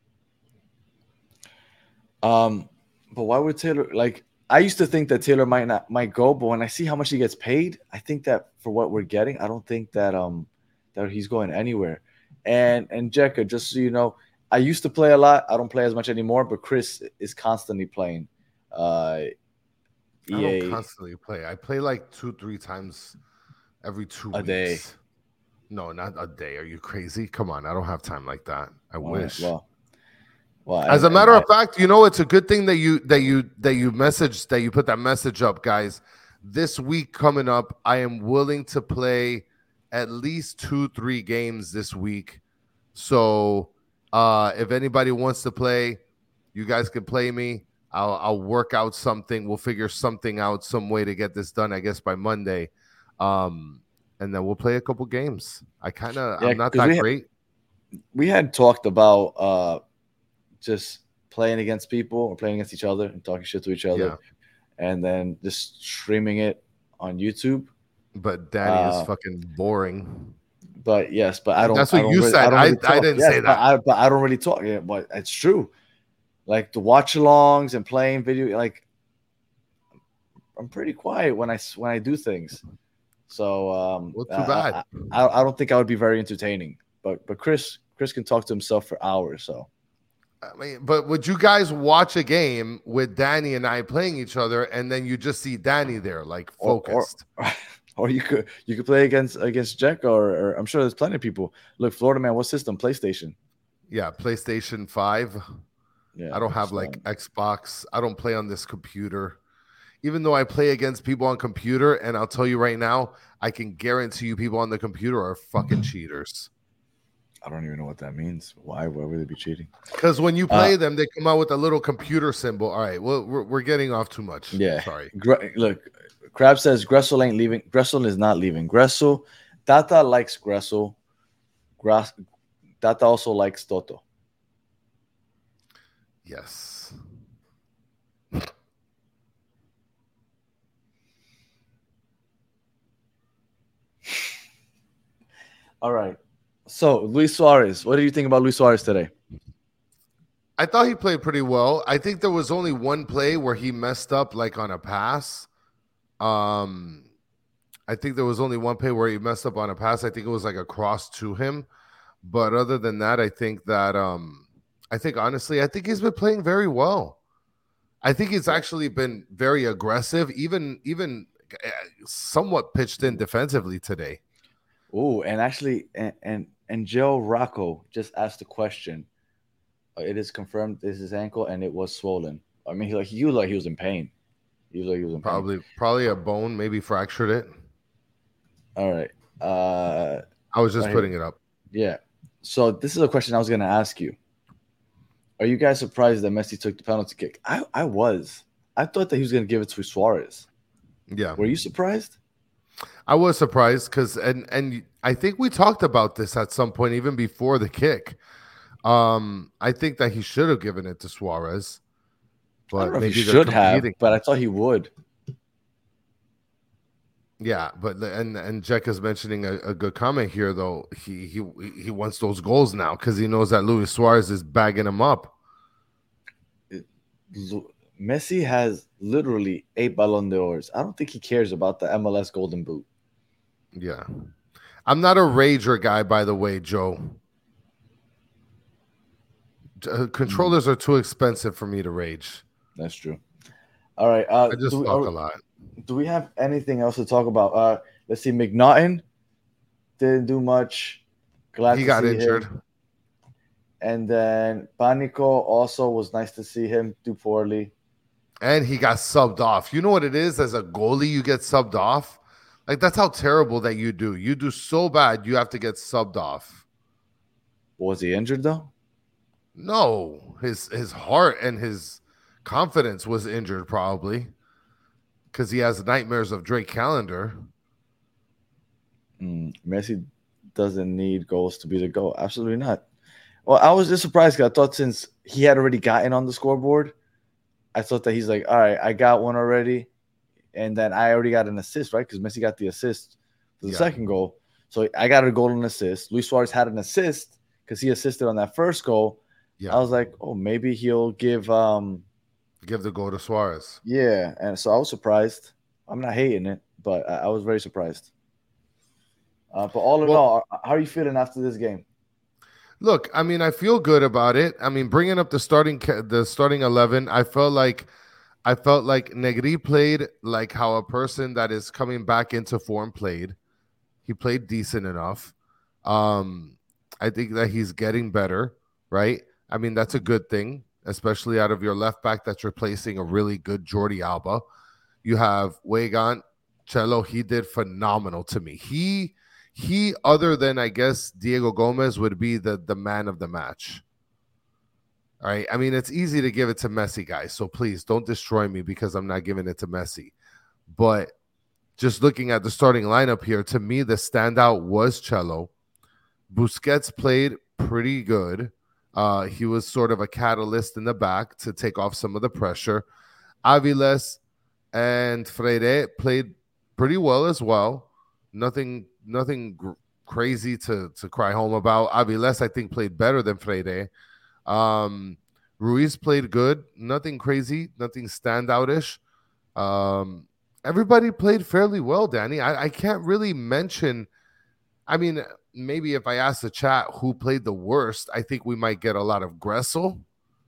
But why would Taylor, like, I used to think that Taylor might go, but when I see how much he gets paid, I think that for what we're getting, I don't think that that he's going anywhere. And Jekka, just so you know, I used to play a lot. I don't play as much anymore, but Chris is constantly playing. I don't constantly play. I play like 2-3 times every 2 weeks. A day. No, not a day. Are you crazy? Come on, I don't have time like that. I wish. Well, as a matter of fact, you know, it's a good thing that you put that message up, guys, this week coming up, I am willing to play at least 2-3 games this week. So if anybody wants to play, you guys can play me. I'll work out something. We'll figure something out, some way to get this done, I guess, by Monday. And then we'll play a couple games. I'm not that great. We had talked about just playing against people or playing against each other and talking shit to each other, and then just streaming it on YouTube. But Danny is fucking boring. But yes, but I don't. That's what you said. I didn't say that. But I don't really talk. Yeah, but it's true. Like the watch-alongs and playing video, like I'm pretty quiet when I do things. So well, too bad. I don't think I would be very entertaining. But Chris can talk to himself for hours. So I mean, but would you guys watch a game with Danny and I playing each other, and then you just see Danny there, like focused? Or you could play against Jack, or I'm sure there's plenty of people. Look, Florida man, what system? PlayStation. Yeah, PlayStation 5. Yeah, I don't have like Xbox. I don't play on this computer. Even though I play against people on computer, and I'll tell you right now, I can guarantee you people on the computer are fucking cheaters. I don't even know what that means. Why would they be cheating? Because when you play them, they come out with a little computer symbol. All right, well, we're getting off too much. Yeah, sorry. Look, Crab says Gressel ain't leaving. Gressel is not leaving. Gressel, Tata likes Gressel. Tata also likes Toto. Yes. All right. So, Luis Suarez, what do you think about Luis Suarez today? I thought he played pretty well. I think there was only one play where he messed up, like on a pass. I think there was only one play where he messed up on a pass. I think it was like a cross to him. But other than that, I think honestly, I think he's been playing very well. I think he's actually been very aggressive, even somewhat pitched in defensively today. Oh, and actually, and Joe Rocco just asked a question. It is confirmed this is his ankle, and it was swollen. I mean, he was in pain. He was in pain. Probably a bone, maybe fractured it. All right. I was just putting it up. Yeah. So this is a question I was going to ask you. Are you guys surprised that Messi took the penalty kick? I was. I thought that he was going to give it to Suarez. Yeah. Were you surprised? I was surprised because and I think we talked about this at some point, even before the kick. I think that he should have given it to Suarez. But I don't know maybe if he should have, but I thought he would. Yeah, but and Jack is mentioning a good comment here, though. He wants those goals now because he knows that Luis Suarez is bagging him up. Messi has literally 8 Ballon d'Ors. I don't think he cares about the MLS Golden Boot. Yeah. I'm not a rager guy, by the way, Joe. Controllers are too expensive for me to rage. That's true. All right. I just talk a lot. Do we have anything else to talk about? Let's see. McNaughton didn't do much. Glad he got injured. Him. And then Panico also was nice to see him do poorly. And he got subbed off. You know what it is? As a goalie, you get subbed off. Like, that's how terrible that you do. You do so bad, you have to get subbed off. Was he injured, though? No. His heart and his confidence was injured, probably. Because he has nightmares of Drake Callender. Messi doesn't need goals to be the goal. Absolutely not. Well, I was just surprised because I thought since he had already gotten on the scoreboard, I thought that he's like, all right, I got one already. And then I already got an assist, right? Because Messi got the assist for the second goal. So I got a goal and assist. Luis Suarez had an assist because he assisted on that first goal. Yeah. I was like, oh, maybe he'll give the goal to Suarez. Yeah, and so I was surprised. I'm not hating it, but I was very surprised. But all in all, how are you feeling after this game? Look, I mean, I feel good about it. I mean, bringing up the starting 11, I felt like Negri played like how a person that is coming back into form played. He played decent enough. I think that he's getting better, right? I mean, that's a good thing, especially out of your left back that's replacing a really good Jordi Alba. You have Weigand, Chelo, he did phenomenal to me. He other than I guess Diego Gomez would be the man of the match. All right. I mean, it's easy to give it to Messi, guys. So please don't destroy me because I'm not giving it to Messi. But just looking at the starting lineup here, to me, the standout was Chelo. Busquets played pretty good. He was sort of a catalyst in the back to take off some of the pressure. Aviles and Freire played pretty well as well. Nothing crazy to cry home about. Aviles, I think, played better than Freire. Ruiz played good. Nothing crazy. Nothing standoutish. Everybody played fairly well, Danny. I can't really mention. I mean, maybe if I ask the chat who played the worst, I think we might get a lot of Gressel.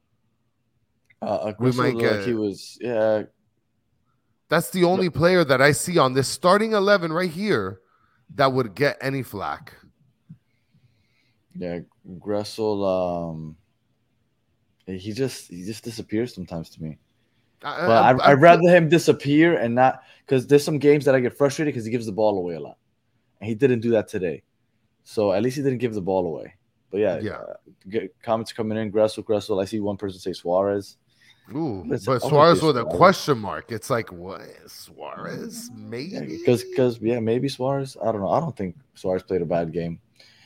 We might get. Like he was, yeah. That's the only player that I see on this starting 11 right here that would get any flack. Yeah, Gressel. He just disappears sometimes to me. But I'd rather him disappear and not, because there's some games that I get frustrated because he gives the ball away a lot, and he didn't do that today. So at least he didn't give the ball away. But yeah. Comments coming in. Gressel. I see one person say Suarez. Ooh, but Suarez with a question mark. It's like, what? Suarez? Maybe? Because maybe Suarez. I don't know. I don't think Suarez played a bad game.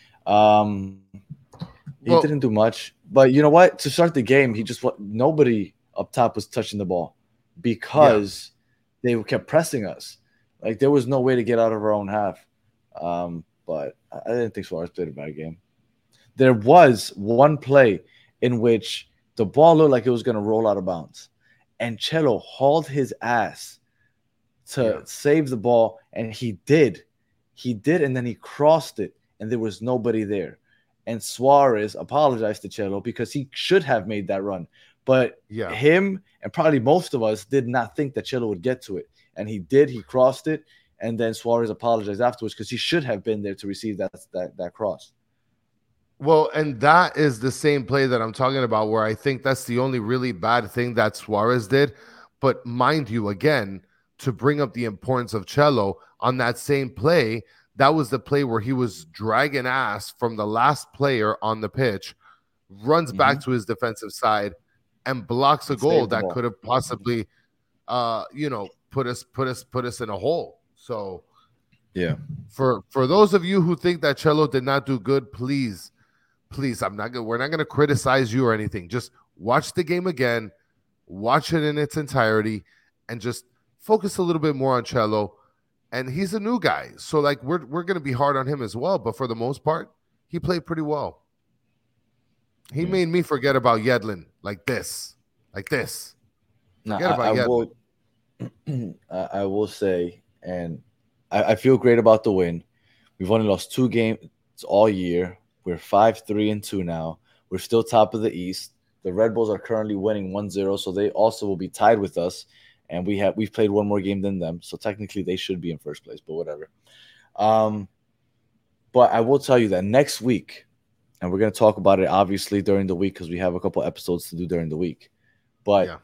He didn't do much. But you know what? To start the game, nobody up top was touching the ball because they kept pressing us. Like, there was no way to get out of our own half. But I didn't think Suarez played a bad game. There was one play in which the ball looked like it was going to roll out of bounds, and Chelo hauled his ass to save the ball, and he did. He did, and then he crossed it, and there was nobody there. And Suarez apologized to Chelo because he should have made that run. But him and probably most of us did not think that Chelo would get to it. And he did. He crossed it. And then Suarez apologized afterwards because he should have been there to receive that cross. Well, and that is the same play that I'm talking about, where I think that's the only really bad thing that Suarez did. But mind you, again, to bring up the importance of Chelo, on that same play, that was the play where he was dragging ass from the last player on the pitch, runs back to his defensive side, and blocks a goal that could have possibly, put us in a hole. So, yeah, for those of you who think that Chelo did not do good, please, we're not going to criticize you or anything. Just watch the game again, watch it in its entirety, and just focus a little bit more on Chelo. And he's a new guy, so like we're going to be hard on him as well. But for the most part, he played pretty well. He made me forget about Yedlin like this. No, I will say, and I feel great about the win. We've only lost 2 games all year. We're 5-3-2 now. We're still top of the East. The Red Bulls are currently winning 1-0, so they also will be tied with us. And we've played one more game than them, so technically they should be in first place, but whatever. But I will tell you that next week, and we're going to talk about it obviously during the week because we have a couple episodes to do during the week. But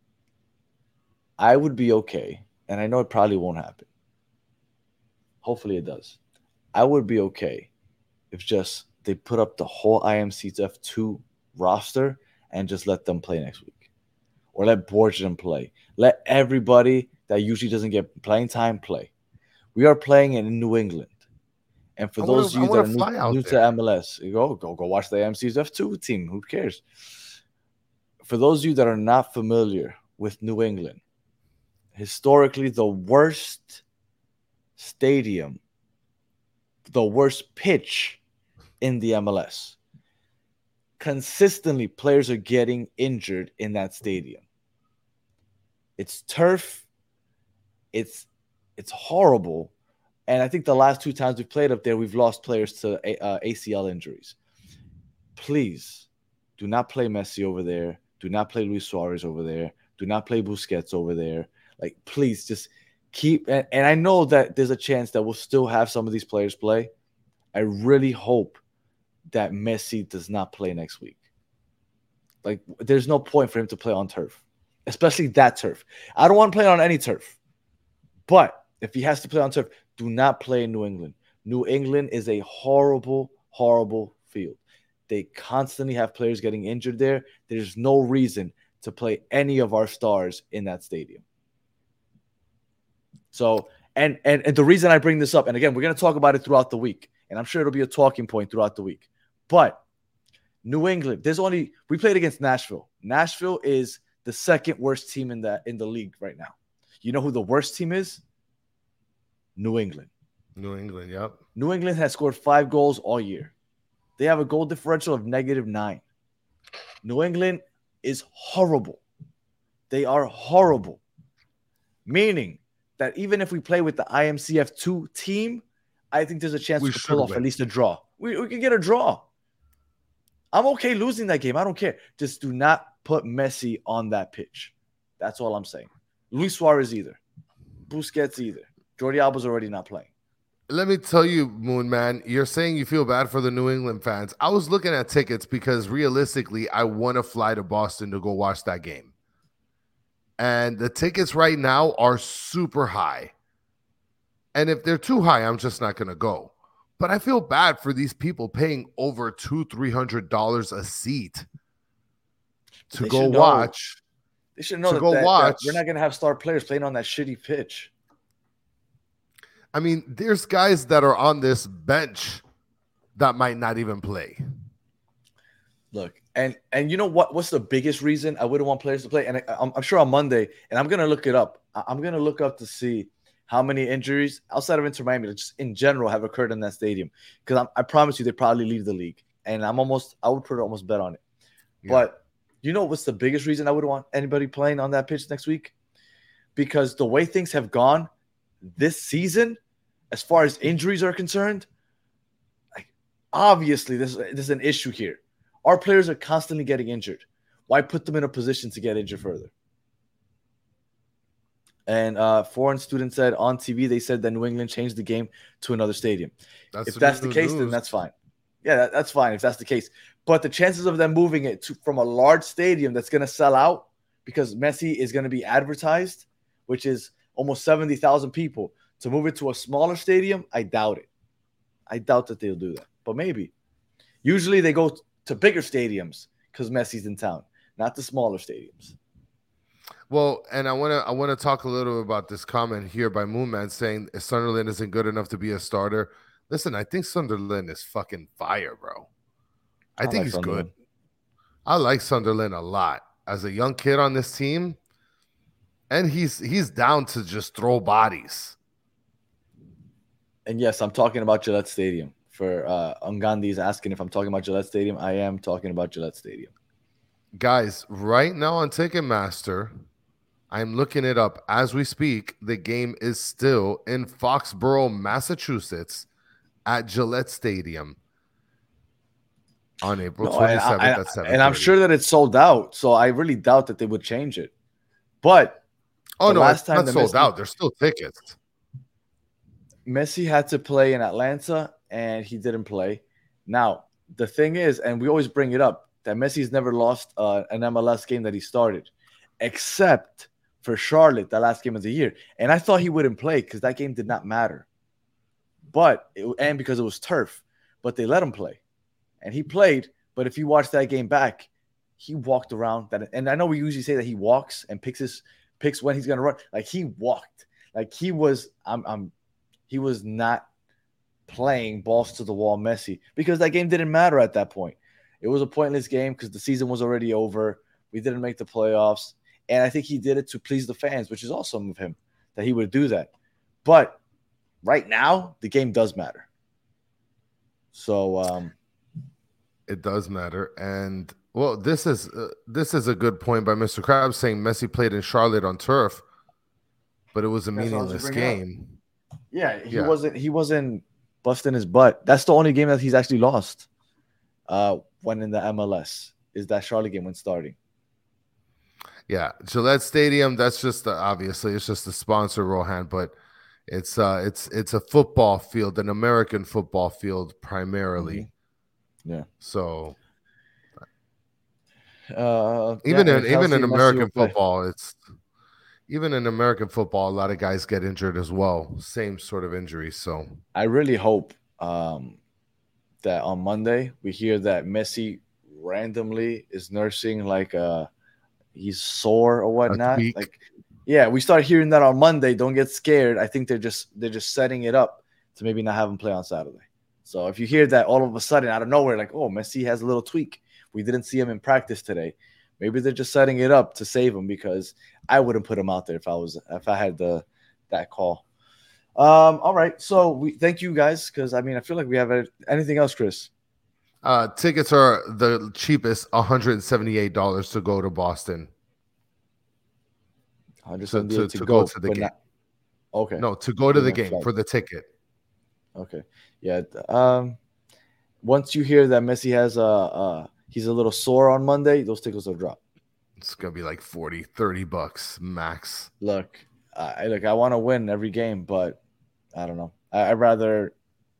I would be okay, and I know it probably won't happen. Hopefully it does. I would be okay if just they put up the whole IMCF2 roster and just let them play next week. Or let Borgen play. Let everybody that usually doesn't get playing time play. We are playing in New England. And for those of you that are new to MLS, go watch the MCF2 team. Who cares? For those of you that are not familiar with New England, historically the worst stadium, the worst pitch in the MLS. Consistently, players are getting injured in that stadium. It's turf. It's horrible. And I think the last 2 times we've played up there, we've lost players to ACL injuries. Please do not play Messi over there. Do not play Luis Suarez over there. Do not play Busquets over there. Like, please just keep. And I know that there's a chance that we'll still have some of these players play. I really hope that Messi does not play next week. Like, there's no point for him to play on turf, especially that turf. I don't want to play on any turf, but If he has to play on turf, do not play in New England. New England is a horrible, horrible field. They constantly have players getting injured there. There's no reason to play any of our stars in that stadium. So, and the reason I bring this up, and again, we're going to talk about it throughout the week, and I'm sure it'll be a talking point throughout the week. But New England, we played against Nashville. Nashville is the second worst team in the league right now. You know who the worst team is? New England. New England, yep. New England has scored 5 goals all year. They have a goal differential of -9. New England is horrible. They are horrible. Meaning that even if we play with the IMCF2 team, I think there's a chance we could pull off at least a draw. We can get a draw. I'm okay losing that game. I don't care. Just do not put Messi on that pitch. That's all I'm saying. Luis Suarez either. Busquets either. Jordi Alba's already not playing. Let me tell you, Moon Man, you're saying you feel bad for the New England fans. I was looking at tickets because realistically, I want to fly to Boston to go watch that game. And the tickets right now are super high. And if they're too high, I'm just not going to go. But I feel bad for these people paying over $200-300 a seat to go watch. They should know that we're not going to have star players playing on that shitty pitch. I mean, there's guys that are on this bench that might not even play. Look, and you know what? What's the biggest reason I wouldn't want players to play? And I'm sure on Monday, and I'm going to look it up. I'm going to look up to see how many injuries outside of Inter Miami, just in general, have occurred in that stadium. Because I promise you, they probably leave the league. And I would put almost bet on it. Yeah. But you know what's the biggest reason I wouldn't want anybody playing on that pitch next week? Because the way things have gone this season, as far as injuries are concerned, obviously there's an issue here. Our players are constantly getting injured. Why put them in a position to get injured further? And foreign student said on TV, they said that New England changed the game to another stadium. If that's the case, then that's fine. Yeah, that's fine if that's the case. But the chances of them moving it from a large stadium that's going to sell out because Messi is going to be advertised, which is almost 70,000 people, to move it to a smaller stadium, I doubt it. I doubt that they'll do that, but maybe. Usually they go to bigger stadiums because Messi's in town, not the smaller stadiums. Well, and I want to talk a little bit about this comment here by Moonman saying Sunderland isn't good enough to be a starter. Listen, I think Sunderland is fucking fire, bro. I think he's good. I like Sunderland a lot as a young kid on this team, and he's down to just throw bodies. And yes, I'm talking about Gillette Stadium. For Ungandhi is asking if I'm talking about Gillette Stadium. I am talking about Gillette Stadium. Guys, right now on Ticketmaster, I'm looking it up as we speak. The game is still in Foxborough, Massachusetts at Gillette Stadium on April 27th at 7:30. And I'm sure that it's sold out, so I really doubt that they would change it. But last time it's not sold out. There's still tickets. Messi had to play in Atlanta, and he didn't play. Now, the thing is, and we always bring it up, that Messi's never lost an MLS game that he started, except for Charlotte, the last game of the year. And I thought he wouldn't play because that game did not matter. And because it was turf. But they let him play. And he played, but if you watch that game back, he walked around. And I know we usually say that he walks and picks when he's going to run. Like, he walked. Like, he was he was not playing balls to the wall Messi because that game didn't matter at that point. It was a pointless game because the season was already over. We didn't make the playoffs. And I think he did it to please the fans, which is awesome of him that he would do that. But right now, the game does matter. So it does matter. And well, this is a good point by Mr. Krabs saying Messi played in Charlotte on turf, but it was a meaningless game. Yeah, he wasn't busting his butt. That's the only game that he's actually lost when in the MLS is that Charlotte game when starting. Yeah, Gillette Stadium, that's just obviously it's just a sponsor, Rohan, but it's a football field, an American football field primarily. Mm-hmm. Yeah. So even in American football, even in American football, a lot of guys get injured as well. Same sort of injuries. So I really hope that on Monday we hear that Messi randomly is nursing like he's sore or whatnot. Like, yeah, we start hearing that on Monday. Don't get scared. I think they're just setting it up to maybe not have him play on Saturday. So if you hear that all of a sudden out of nowhere, like, oh, Messi has a little tweak, we didn't see him in practice today. Maybe they're just setting it up to save him, because I wouldn't put him out there if I had that call. All right, so we thank you guys, because I mean I feel like we have anything else, Chris. Tickets are the cheapest, $178 to go to Boston. To go to the game. Okay. No, to go to the game for the ticket. Okay. Yeah. Once you hear that Messi has he's a little sore on Monday, those tickets will drop. It's gonna be like $40-$30 max. Look, I want to win every game, but I don't know. I'd rather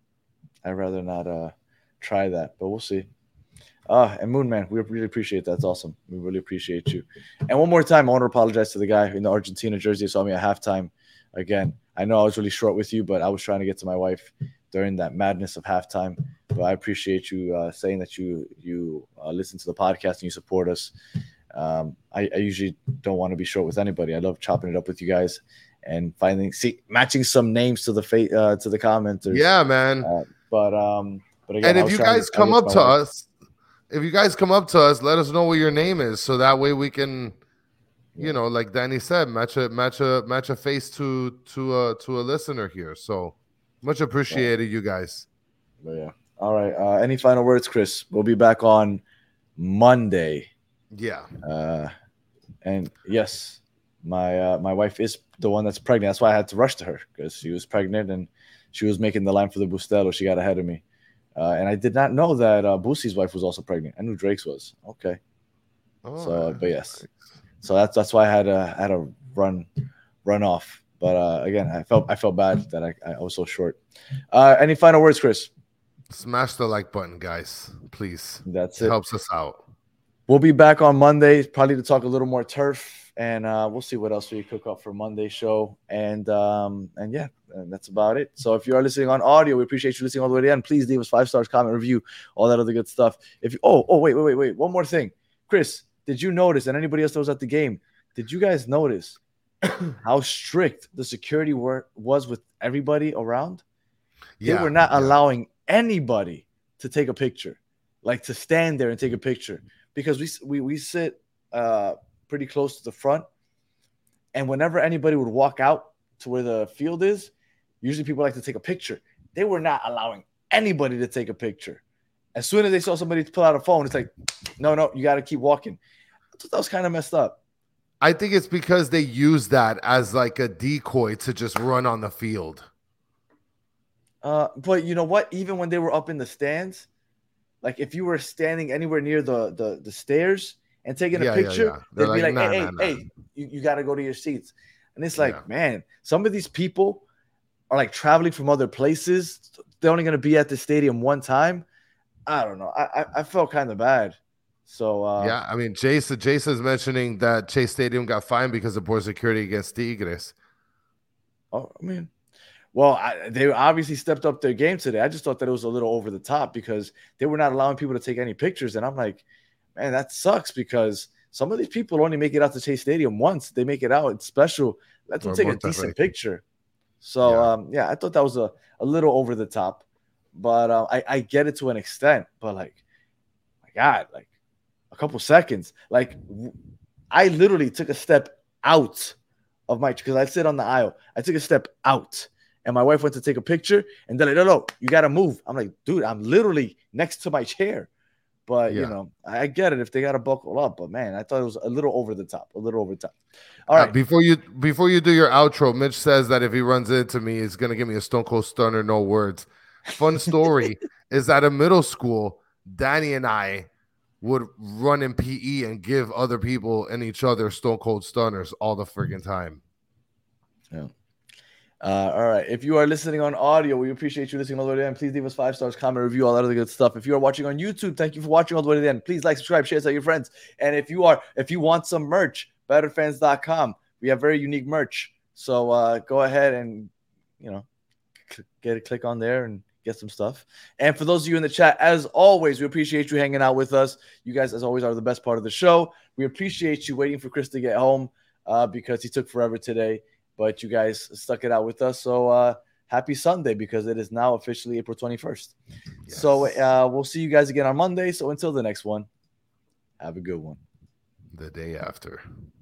not try that, but we'll see. And Moon Man, we really appreciate that. That's awesome. We really appreciate you. And one more time, I want to apologize to the guy in the Argentina jersey who saw me at halftime. Again, I know I was really short with you, but I was trying to get to my wife during that madness of halftime. But I appreciate you saying that you listen to the podcast and you support us. I usually don't want to be short with anybody. I love chopping it up with you guys and matching some names to the commenters. Yeah, man. But again, and if you guys come up to us, let us know what your name is, so that way we can, like Danny said, match a face to a listener here. So much appreciated, you guys. But yeah. All right. Any final words, Chris? We'll be back on Monday. Yeah. And yes, my wife is the one that's pregnant. That's why I had to rush to her, because she was pregnant and she was making the line for the Bustelo. She got ahead of me. And I did not know that Boosie's wife was also pregnant. I knew Drake's was. Okay. But yes. So that's why I had to run off. But again, I felt bad that I was so short. Any final words, Chris? Smash the like button, guys, please. That's it. It helps us out. We'll be back on Monday, probably to talk a little more turf, and we'll see what else we cook up for Monday's show. And yeah, and that's about it. So if you are listening on audio, we appreciate you listening all the way to the end. Please leave us 5 stars, comment, review, all that other good stuff. If you, wait, one more thing, Chris, did you notice, and anybody else that was at the game, did you guys notice how strict the security was with everybody around? They were not allowing anybody to take a picture, like to stand there and take a picture, because we sit pretty close to the front, and whenever anybody would walk out to where the field is, usually people like to take a picture. They were not allowing anybody to take a picture. As soon as they saw somebody pull out a phone, it's like, no, you got to keep walking. I thought that was kind of messed up. I think it's because they use that as like a decoy to just run on the field. But you know what? Even when they were up in the stands, like if you were standing anywhere near the stairs and taking a picture, they'd be like, hey, you got to go to your seats. And it's like, man, some of these people are like traveling from other places. They're only going to be at the stadium one time. I don't know. I felt kind of bad. So yeah, I mean, Jason's mentioning that Chase Stadium got fined because of poor security against Tigres. Oh, I mean, well, they obviously stepped up their game today. I just thought that it was a little over the top because they were not allowing people to take any pictures. And I'm like, man, that sucks, because some of these people only make it out to Chase Stadium once. They make it out. It's special. Let them take a decent picture. So, yeah, I thought that was a little over the top. But I get it to an extent. But, like, my God, like a couple seconds. Like, I literally took a step out of my – because I sit on the aisle. I took a step out. And my wife went to take a picture, and they're like, no, you got to move. I'm like, dude, I'm literally next to my chair. But, you know, I get it if they got to buckle up. But, man, I thought it was a little over the top, All right. Before you do your outro, Mitch says that if he runs into me, he's going to give me a Stone Cold Stunner, no words. Fun story is that in middle school, Danny and I would run in PE and give other people and each other Stone Cold Stunners all the freaking time. Yeah. All right. If you are listening on audio, we appreciate you listening all the way to the end. Please leave us 5 stars, comment, review, all that other good stuff. If you are watching on YouTube, thank you for watching all the way to the end. Please like, subscribe, share, tell your friends. And if you want some merch, betterfans.com. we have very unique merch. So go ahead and, click on there and get some stuff. And for those of you in the chat, as always, we appreciate you hanging out with us. You guys, as always, are the best part of the show. We appreciate you waiting for Chris to get home because he took forever today, but you guys stuck it out with us. So happy Sunday, because it is now officially April 21st. Yes. So we'll see you guys again on Monday. So until the next one, have a good one. The day after.